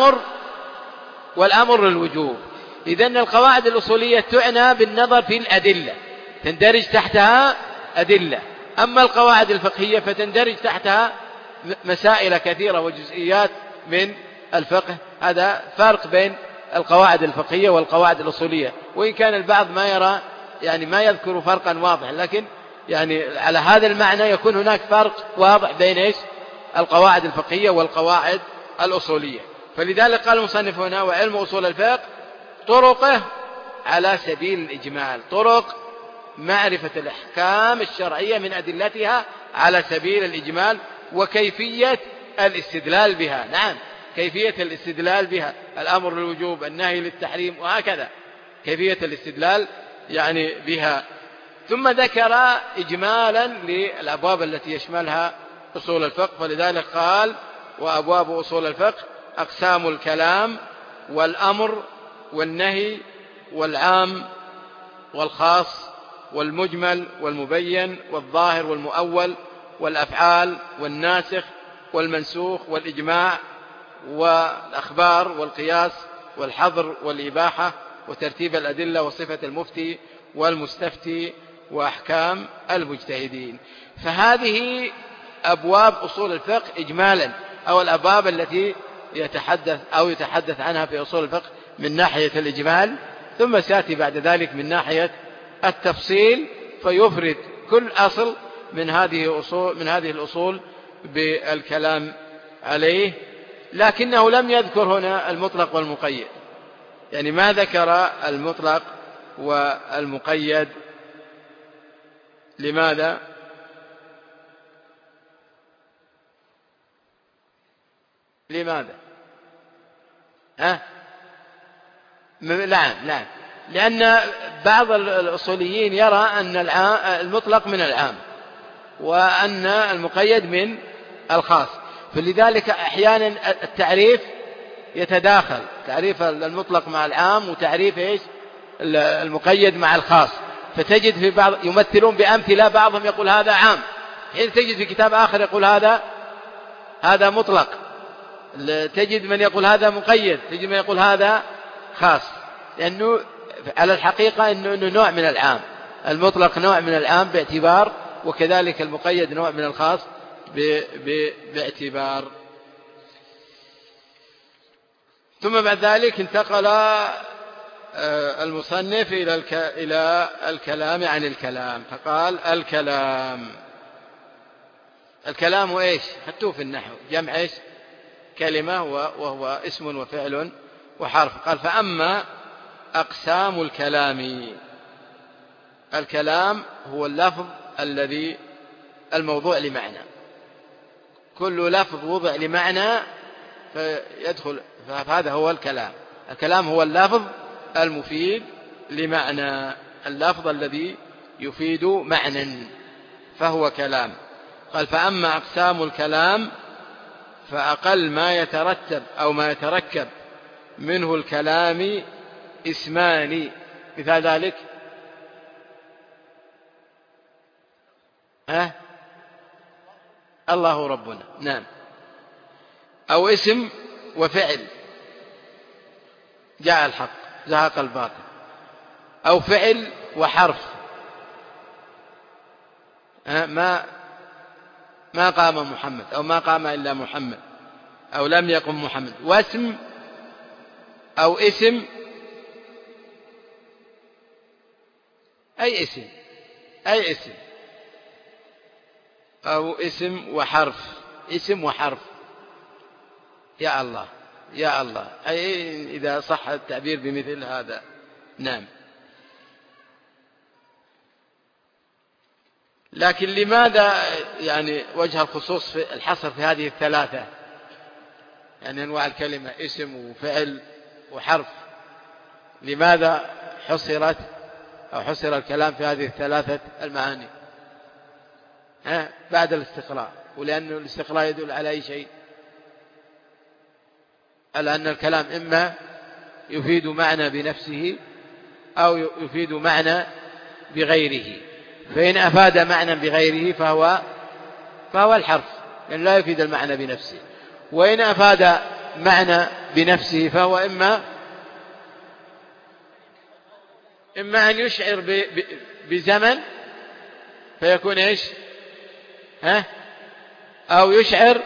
والأمر للوجوب. إذن القواعد الأصولية تعنى بالنظر في الأدلة، تندرج تحتها أدلة. أما القواعد الفقهية فتندرج تحتها مسائل كثيرة وجزئيات من الفقه. هذا فرق بين القواعد الفقهية والقواعد الأصولية، وإن كان البعض ما يرى ما يذكر فرقا واضحا، لكن على هذا المعنى يكون هناك فرق واضح بين إيش؟ القواعد الفقهية والقواعد الأصولية. فلذلك قال المصنف هنا: وعلم أصول الفقه طرقه على سبيل الإجمال، طرق معرفة الأحكام الشرعية من أدلتها على سبيل الإجمال، وكيفية الاستدلال بها. نعم، كيفية الاستدلال بها، الأمر للوجوب، النهي للتحريم، وهكذا كيفية الاستدلال بها. ثم ذكر إجمالا للأبواب التي يشملها أصول الفقه، فلذلك قال: وأبواب أصول الفقه أقسام الكلام والأمر والنهي والعام والخاص والمجمل والمبين والظاهر والمؤول والأفعال والناسخ والمنسوخ والإجماع والأخبار والقياس والحظر والإباحة وترتيب الأدلة وصفة المفتي والمستفتي وأحكام المجتهدين. فهذه أبواب أصول الفقه إجمالا، أو الأبواب التي يتحدث عنها في أصول الفقه من ناحية الإجمال، ثم سيأتي بعد ذلك من ناحية التفصيل، فيفرد كل أصل من هذه الأصول بالكلام عليه. لكنه لم يذكر هنا المطلق والمقيد، ما ذكر المطلق والمقيد. لماذا؟ لا، لأن بعض الأصوليين يرى أن المطلق من العام وأن المقيد من الخاص، فلذلك أحيانا التعريف يتداخل، تعريف المطلق مع العام وتعريف المقيد مع الخاص. فتجد في بعض يمثلون بأمثلة، بعضهم يقول هذا عام، حين تجد في كتاب آخر يقول هذا مطلق، تجد من يقول هذا مقيد، تجد من يقول هذا خاص، لأنه على الحقيقة أنه نوع من العام، المطلق نوع من العام باعتبار، وكذلك المقيد نوع من الخاص باعتبار. ثم بعد ذلك انتقل المصنف إلى الكلام عن الكلام، فقال: الكلام إيش؟ خدتوه في النحو، جمع إيش؟ كلمة، وهو اسم وفعل وحرف. قال: فأما أقسام الكلام هو اللفظ الذي الموضوع لمعنى، كل لفظ وضع لمعنى فيدخل، فهذا هو الكلام. الكلام هو اللفظ المفيد لمعنى، اللفظ الذي يفيد معنى فهو كلام. قال: فأما أقسام الكلام فأقل ما يترتب أو ما يتركب منه الكلام اسمان. مثال ذلك الله ربنا، نعم، أو اسم وفعل، جاء الحق زهق الباطل، أو فعل وحرف، ما قام محمد، أو ما قام إلا محمد، أو لم يقم محمد. واسم أو اسم، أي اسم، أو اسم وحرف، يا الله يا الله، أي إذا صح التعبير بمثل هذا. نعم. لكن لماذا وجه الخصوص في الحصر في هذه الثلاثة، أنواع الكلمة اسم وفعل وحرف، لماذا حصر الكلام في هذه الثلاثة المعاني؟ بعد الاستقراء، ولأن الاستقراء يدل على أي شيء؟ على أن الكلام إما يفيد معنى بنفسه أو يفيد معنى بغيره، فإن أفاد معنى بغيره فهو الحرف، لأن لا يفيد المعنى بنفسه. وإن أفاد معنى بنفسه فهو إما أن يشعر بزمن فيكون إيش؟ أو يشعر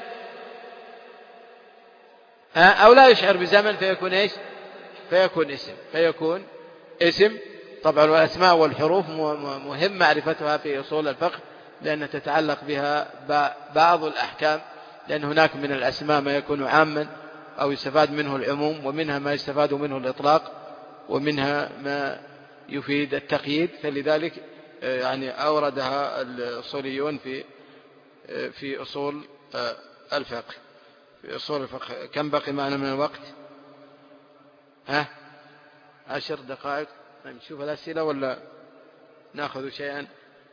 أو لا يشعر بزمن فيكون إيش؟ فيكون اسم. طبعا الأسماء والحروف مهم معرفتها في أصول الفقه، لأن تتعلق بها بعض الأحكام، لأن هناك من الأسماء ما يكون عاما أو يستفاد منه العموم، ومنها ما يستفاد منه الإطلاق، ومنها ما يفيد التقييد. فلذلك يعني أوردها الأصوليون في أصول الفقه. كم بقي معنا من الوقت؟ 10 دقائق. نشوف الأسئلة ولا نأخذ شيئا؟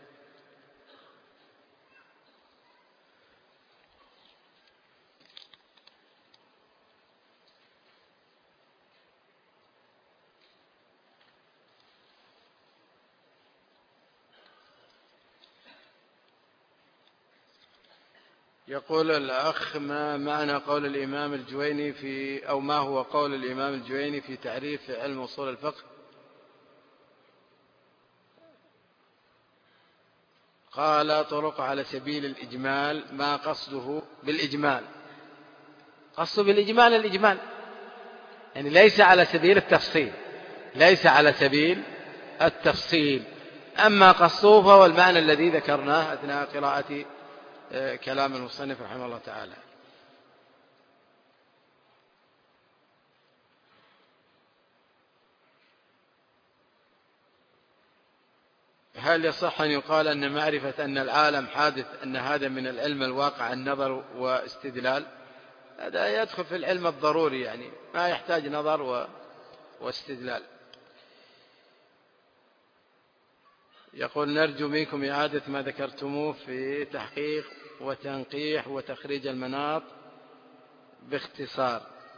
يقول الأخ: ما معنى قول الإمام الجويني ما هو قول الإمام الجويني في تعريف علم أصول الفقه؟ قال: طرق على سبيل الإجمال. ما قصده بالإجمال؟ قصده بالإجمال الإجمال، يعني ليس على سبيل التفصيل. أما قصده فهو المعنى الذي ذكرناه أثناء قراءة كلام المصنف رحمه الله تعالى. هل يصح أن يقال أن معرفة أن العالم حادث أن هذا من العلم الواقع النظر واستدلال؟ هذا يدخل في العلم الضروري، يعني ما يحتاج نظر واستدلال. يقول: نرجو منكم إعادة ما ذكرتموه في تحقيق وتنقيح وتخريج المناط باختصار.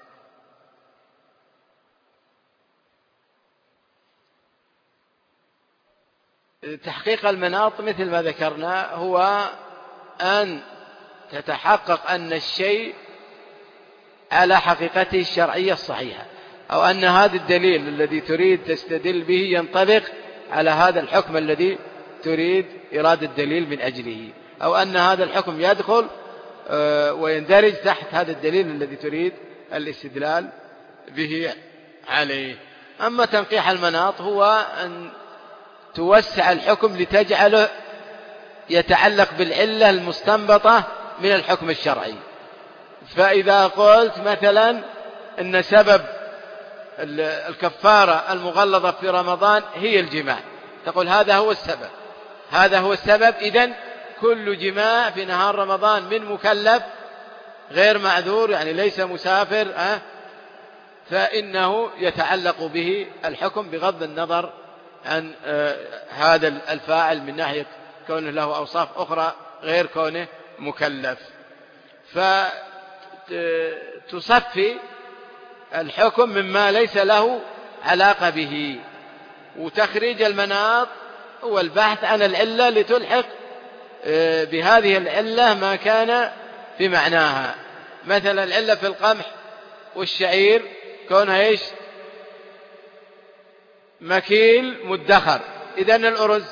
تحقيق المناط مثل ما ذكرنا هو أن تتحقق أن الشيء على حقيقته الشرعية الصحيحة، أو أن هذا الدليل الذي تريد تستدل به ينطبق على هذا الحكم الذي تريد إرادة الدليل من أجله، أو أن هذا الحكم يدخل ويندرج تحت هذا الدليل الذي تريد الاستدلال به عليه. أما تنقيح المناط هو أن توسع الحكم لتجعله يتعلق بالعلة المستنبطة من الحكم الشرعي. فإذا قلت مثلا أن سبب الكفارة المغلظة في رمضان هي الجماع، تقول هذا هو السبب، إذن كل جماع في نهار رمضان من مكلف غير معذور، يعني ليس مسافر، فإنه يتعلق به الحكم بغض النظر عن هذا الفاعل من ناحية كونه له أوصاف أخرى غير كونه مكلف. فتصفي الحكم مما ليس له علاقة به. وتخريج المناط هو البحث عن العلة لتلحق بهذه العلة ما كان في معناها. مثلا العلة في القمح والشعير كونها إيش؟ مكيل مدخر، إذن الأرز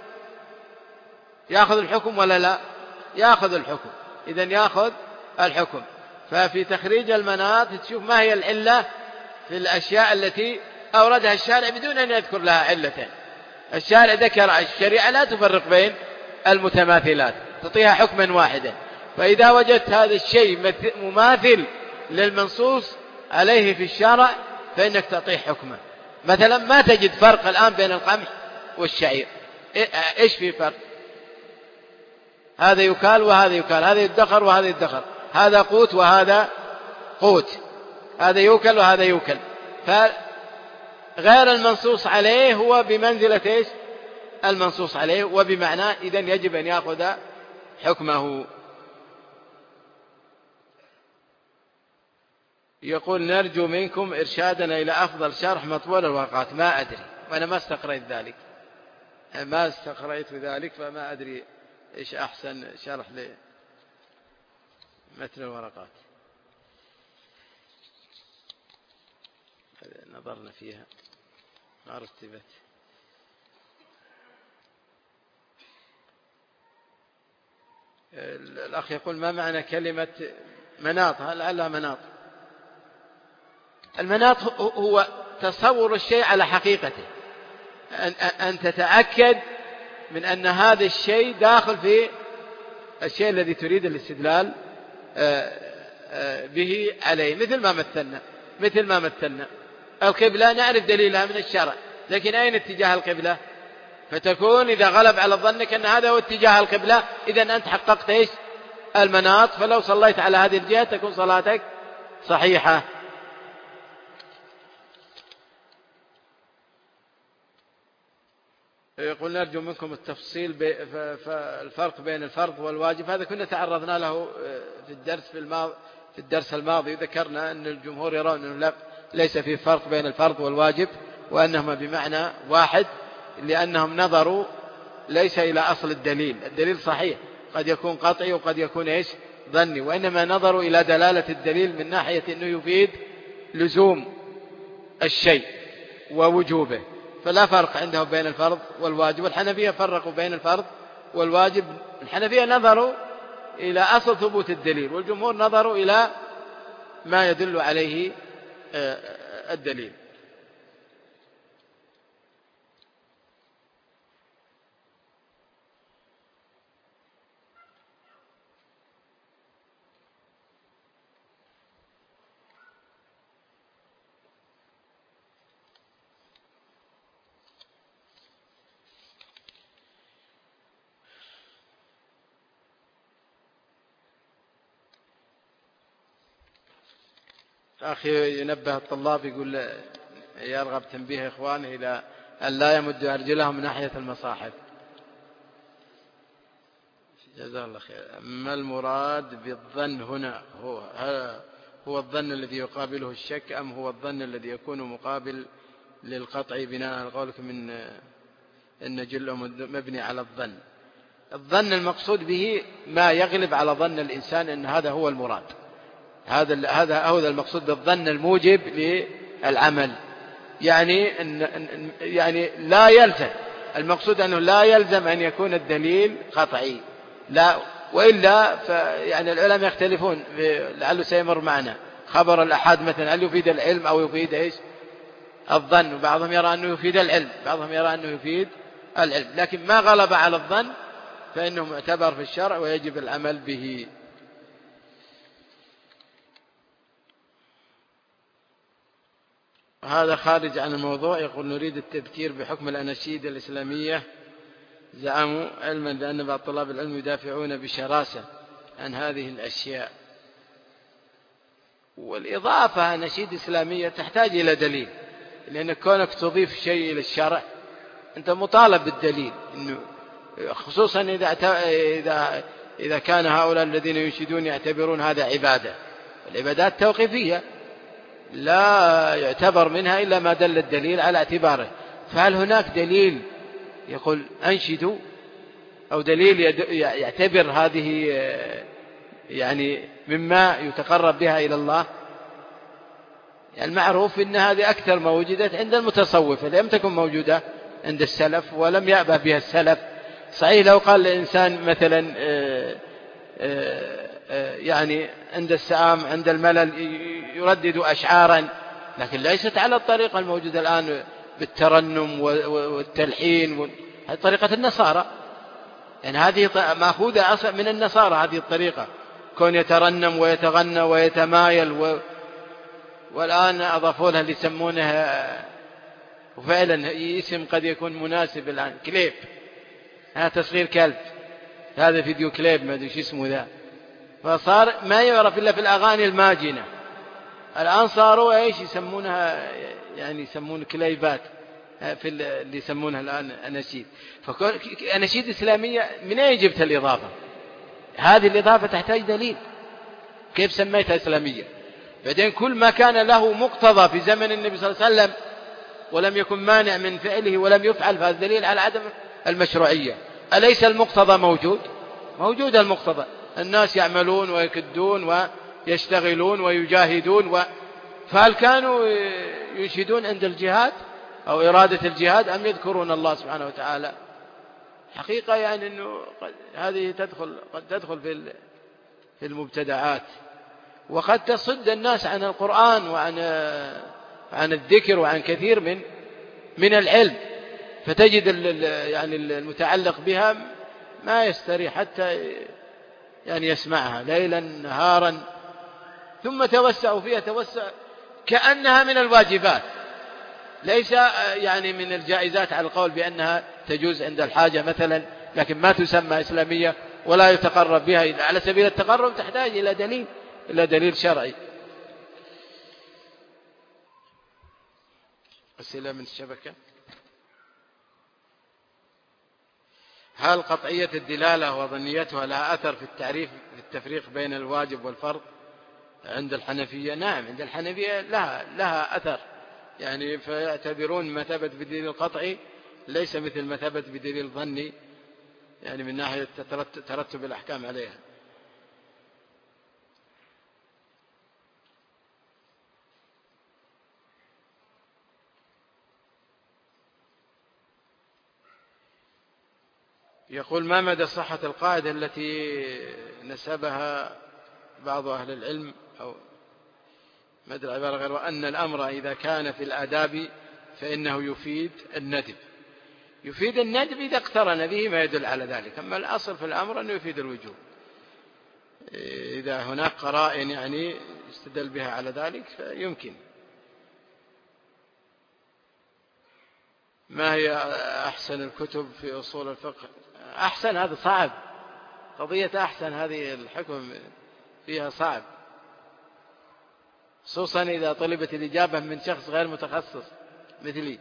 يأخذ الحكم ولا لا؟ يأخذ الحكم، إذن يأخذ الحكم. ففي تخريج المناط تشوف ما هي العلة في الأشياء التي أوردها الشارع بدون أن يذكر لها علة. الشارع ذكر، الشريعة لا تفرق بين المتماثلات، تعطيها حكما واحدا. فإذا وجدت هذا الشيء مماثل للمنصوص عليه في الشرع فإنك تعطيه حكما. مثلا ما تجد فرق الآن بين القمح والشعير، إيش في فرق؟ هذا يكال وهذا يكال، هذا يدخر وهذا يدخر، هذا قوت وهذا قوت، هذا يوكل وهذا يوكل. فغير المنصوص عليه هو بمنزلة إيش؟ المنصوص عليه، وبمعناه إذن يجب أن يأخذ حكمه. يقول نرجو منكم إرشادنا إلى أفضل شرح مطبول الورقات. ما أدري، وأنا ما استقريت ذلك، فما أدري إيش أحسن شرح لمتن الورقات. نظرنا فيها ما رتبت. الأخ يقول ما معنى كلمة مناط؟ لعلها مناط. المناط هو تصور الشيء على حقيقته، أن تتأكد من أن هذا الشيء داخل في الشيء الذي تريد الاستدلال به عليه. مثل ما مثلنا القبلة نعرف دليلها من الشرع، لكن أين اتجاه القبلة؟ فتكون إذا غلب على ظنك أن هذا هو اتجاه القبلة، إذن أنت حققت إيش؟ المناط، فلو صليت على هذه الجهة تكون صلاتك صحيحة. يقول نرجو منكم التفصيل الفرق بين الفرض والواجب. هذا كنا تعرضنا له في الدرس الماضي، ذكرنا أن الجمهور يرون أنه ليس في فرق بين الفرض والواجب، وأنهما بمعنى واحد، لأنهم نظروا ليس إلى أصل الدليل صحيح قد يكون قطعي وقد يكون إيش؟ ظني، وإنما نظروا إلى دلالة الدليل من ناحية أنه يفيد لزوم الشيء ووجوبه، فلا فرق عنده بين الفرض والواجب. والحنفية فرقوا بين الفرض والواجب. الحنفية نظروا إلى أصل ثبوت الدليل، والجمهور نظروا إلى ما يدل عليه الدليل. أخي ينبه الطلاب، يقول يرغب تنبيه إخوانه إلى أن لا يمد أرجلهم ناحية المصاحف. جزاه الله خير. ما المراد بالظن هنا؟ هو الظن الذي يقابله الشك، أم هو الظن الذي يكون مقابل للقطع بناء على قولكم إن جله مبني على الظن؟ الظن المقصود به ما يغلب على ظن الإنسان أن هذا هو المراد. هذا هو المقصود بالظن الموجب للعمل. يعني لا يلزم، المقصود أنه لا يلزم أن يكون الدليل قطعي، لا، وإلا يعني العلماء يختلفون، لعله سيمر معنا خبر الأحاد مثلا، هل يفيد العلم أو يفيد إيش؟ الظن. وبعضهم يرى أنه يفيد العلم، بعضهم يرى أنه يفيد العلم، لكن ما غلب على الظن فإنه معتبر في الشرع ويجب العمل به. هذا خارج عن الموضوع. يقول نريد التذكير بحكم الأناشيد الإسلامية. زعموا علما بأن بعض طلاب العلم يدافعون بشراسة عن هذه الأشياء، والإضافة أناشيد إسلامية تحتاج إلى دليل، لأن كونك تضيف شيء إلى الشرع أنت مطالب بالدليل، إنه خصوصا إذا كان هؤلاء الذين ينشدون يعتبرون هذا عبادة، والعبادات توقيفية لا يعتبر منها إلا ما دل الدليل على اعتباره. فهل هناك دليل يقول أنشدوا، أو دليل يعتبر هذه يعني مما يتقرب بها إلى الله؟ يعني المعروف أن هذه أكثر ما وجدت عند المتصوفة، لم تكن موجودة عند السلف ولم يأبه بها السلف. صحيح لو قال الإنسان مثلا يعني عند السآم عند الملل يردد أشعارا، لكن ليست على الطريقة الموجودة الآن بالترنم والتلحين، هذه طريقة النصارى، يعني هذه مأخوذة أصلا من النصارى. هذه الطريقة كون يترنم ويتغنى ويتمايل، والآن أضافوا لها اللي يسمونها، وفعلا اسم قد يكون مناسب الآن، كليب، هذا تصغير كلب، هذا فيديو كليب ما أدري شو اسمه ذا، فصار ما يعرف إلا في الأغاني الماجنة. الآن صاروا إيش يسمونها، يعني يسمون كليبات في اللي يسمونها الآن أناشيد. فأناشيد إسلامية من أين جبت الإضافة؟ هذه الإضافة تحتاج دليل، كيف سميتها إسلامية؟ بعدين كل ما كان له مقتضى في زمن النبي صلى الله عليه وسلم ولم يكن مانع من فعله ولم يفعل، فهذا دليل على عدم المشروعية. أليس المقتضى موجود؟ موجود المقتضى، الناس يعملون ويكدون ويشتغلون ويجاهدون فهل كانوا ينشدون عند الجهاد أو إرادة الجهاد أم يذكرون الله سبحانه وتعالى؟ حقيقة يعني أنه هذه قد تدخل في المبتدعات، وقد تصد الناس عن القرآن وعن الذكر وعن كثير من العلم، فتجد يعني المتعلق بها ما يستريح حتى يعني يسمعها ليلا نهارا، ثم توسعوا فيها توسع كأنها من الواجبات، ليس يعني من الجائزات على القول بأنها تجوز عند الحاجة مثلا، لكن ما تسمى إسلامية ولا يتقرب بها على سبيل التقرب، تحتاج إلى دليل شرعي. أسئلة من الشبكة. هل قطعية الدلالة وظنيتها لها أثر في التعريف في التفريق بين الواجب والفرض عند الحنفية؟ نعم، عند الحنفية لها أثر، يعني فيعتبرون مثابة بدليل القطعي ليس مثل مثابة بدليل الظني، يعني من ناحية ترتب الأحكام عليها. يقول: ما مدى صحة القاعدة التي نسبها بعض أهل العلم أو مدى العبارة غير، وأن الأمر إذا كان في الآداب فإنه يفيد الندب. يفيد الندب إذا اقترن به ما يدل على ذلك، أما الأصل في الأمر أنه يفيد الوجوب. إذا هناك قرائن يعني يستدل بها على ذلك فيمكن. ما هي أحسن الكتب في أصول الفقه؟ أحسن هذا صعب، قضية أحسن هذه الحكم فيها صعب، خصوصا إذا طلبت الإجابة من شخص غير متخصص مثلي.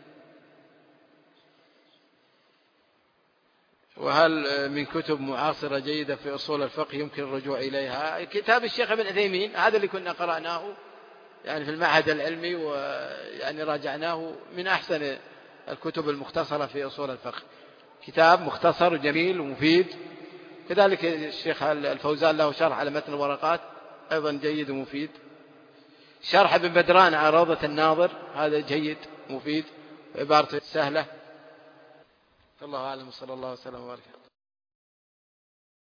وهل من كتب معاصرة جيدة في أصول الفقه يمكن الرجوع إليها؟ كتاب الشيخ ابن عثيمين، هذا اللي كنا قرأناه يعني في المعهد العلمي، ويعني راجعناه، من أحسن الكتب المختصرة في أصول الفقه، كتاب مختصر جميل ومفيد. كذلك الشيخ الفوزان له شرح على متن الورقات أيضا جيد ومفيد. شرح ابن بدران على روضة الناظر هذا جيد مفيد، عبارته سهلة. الله أعلم، صلى الله وسلم وبارك.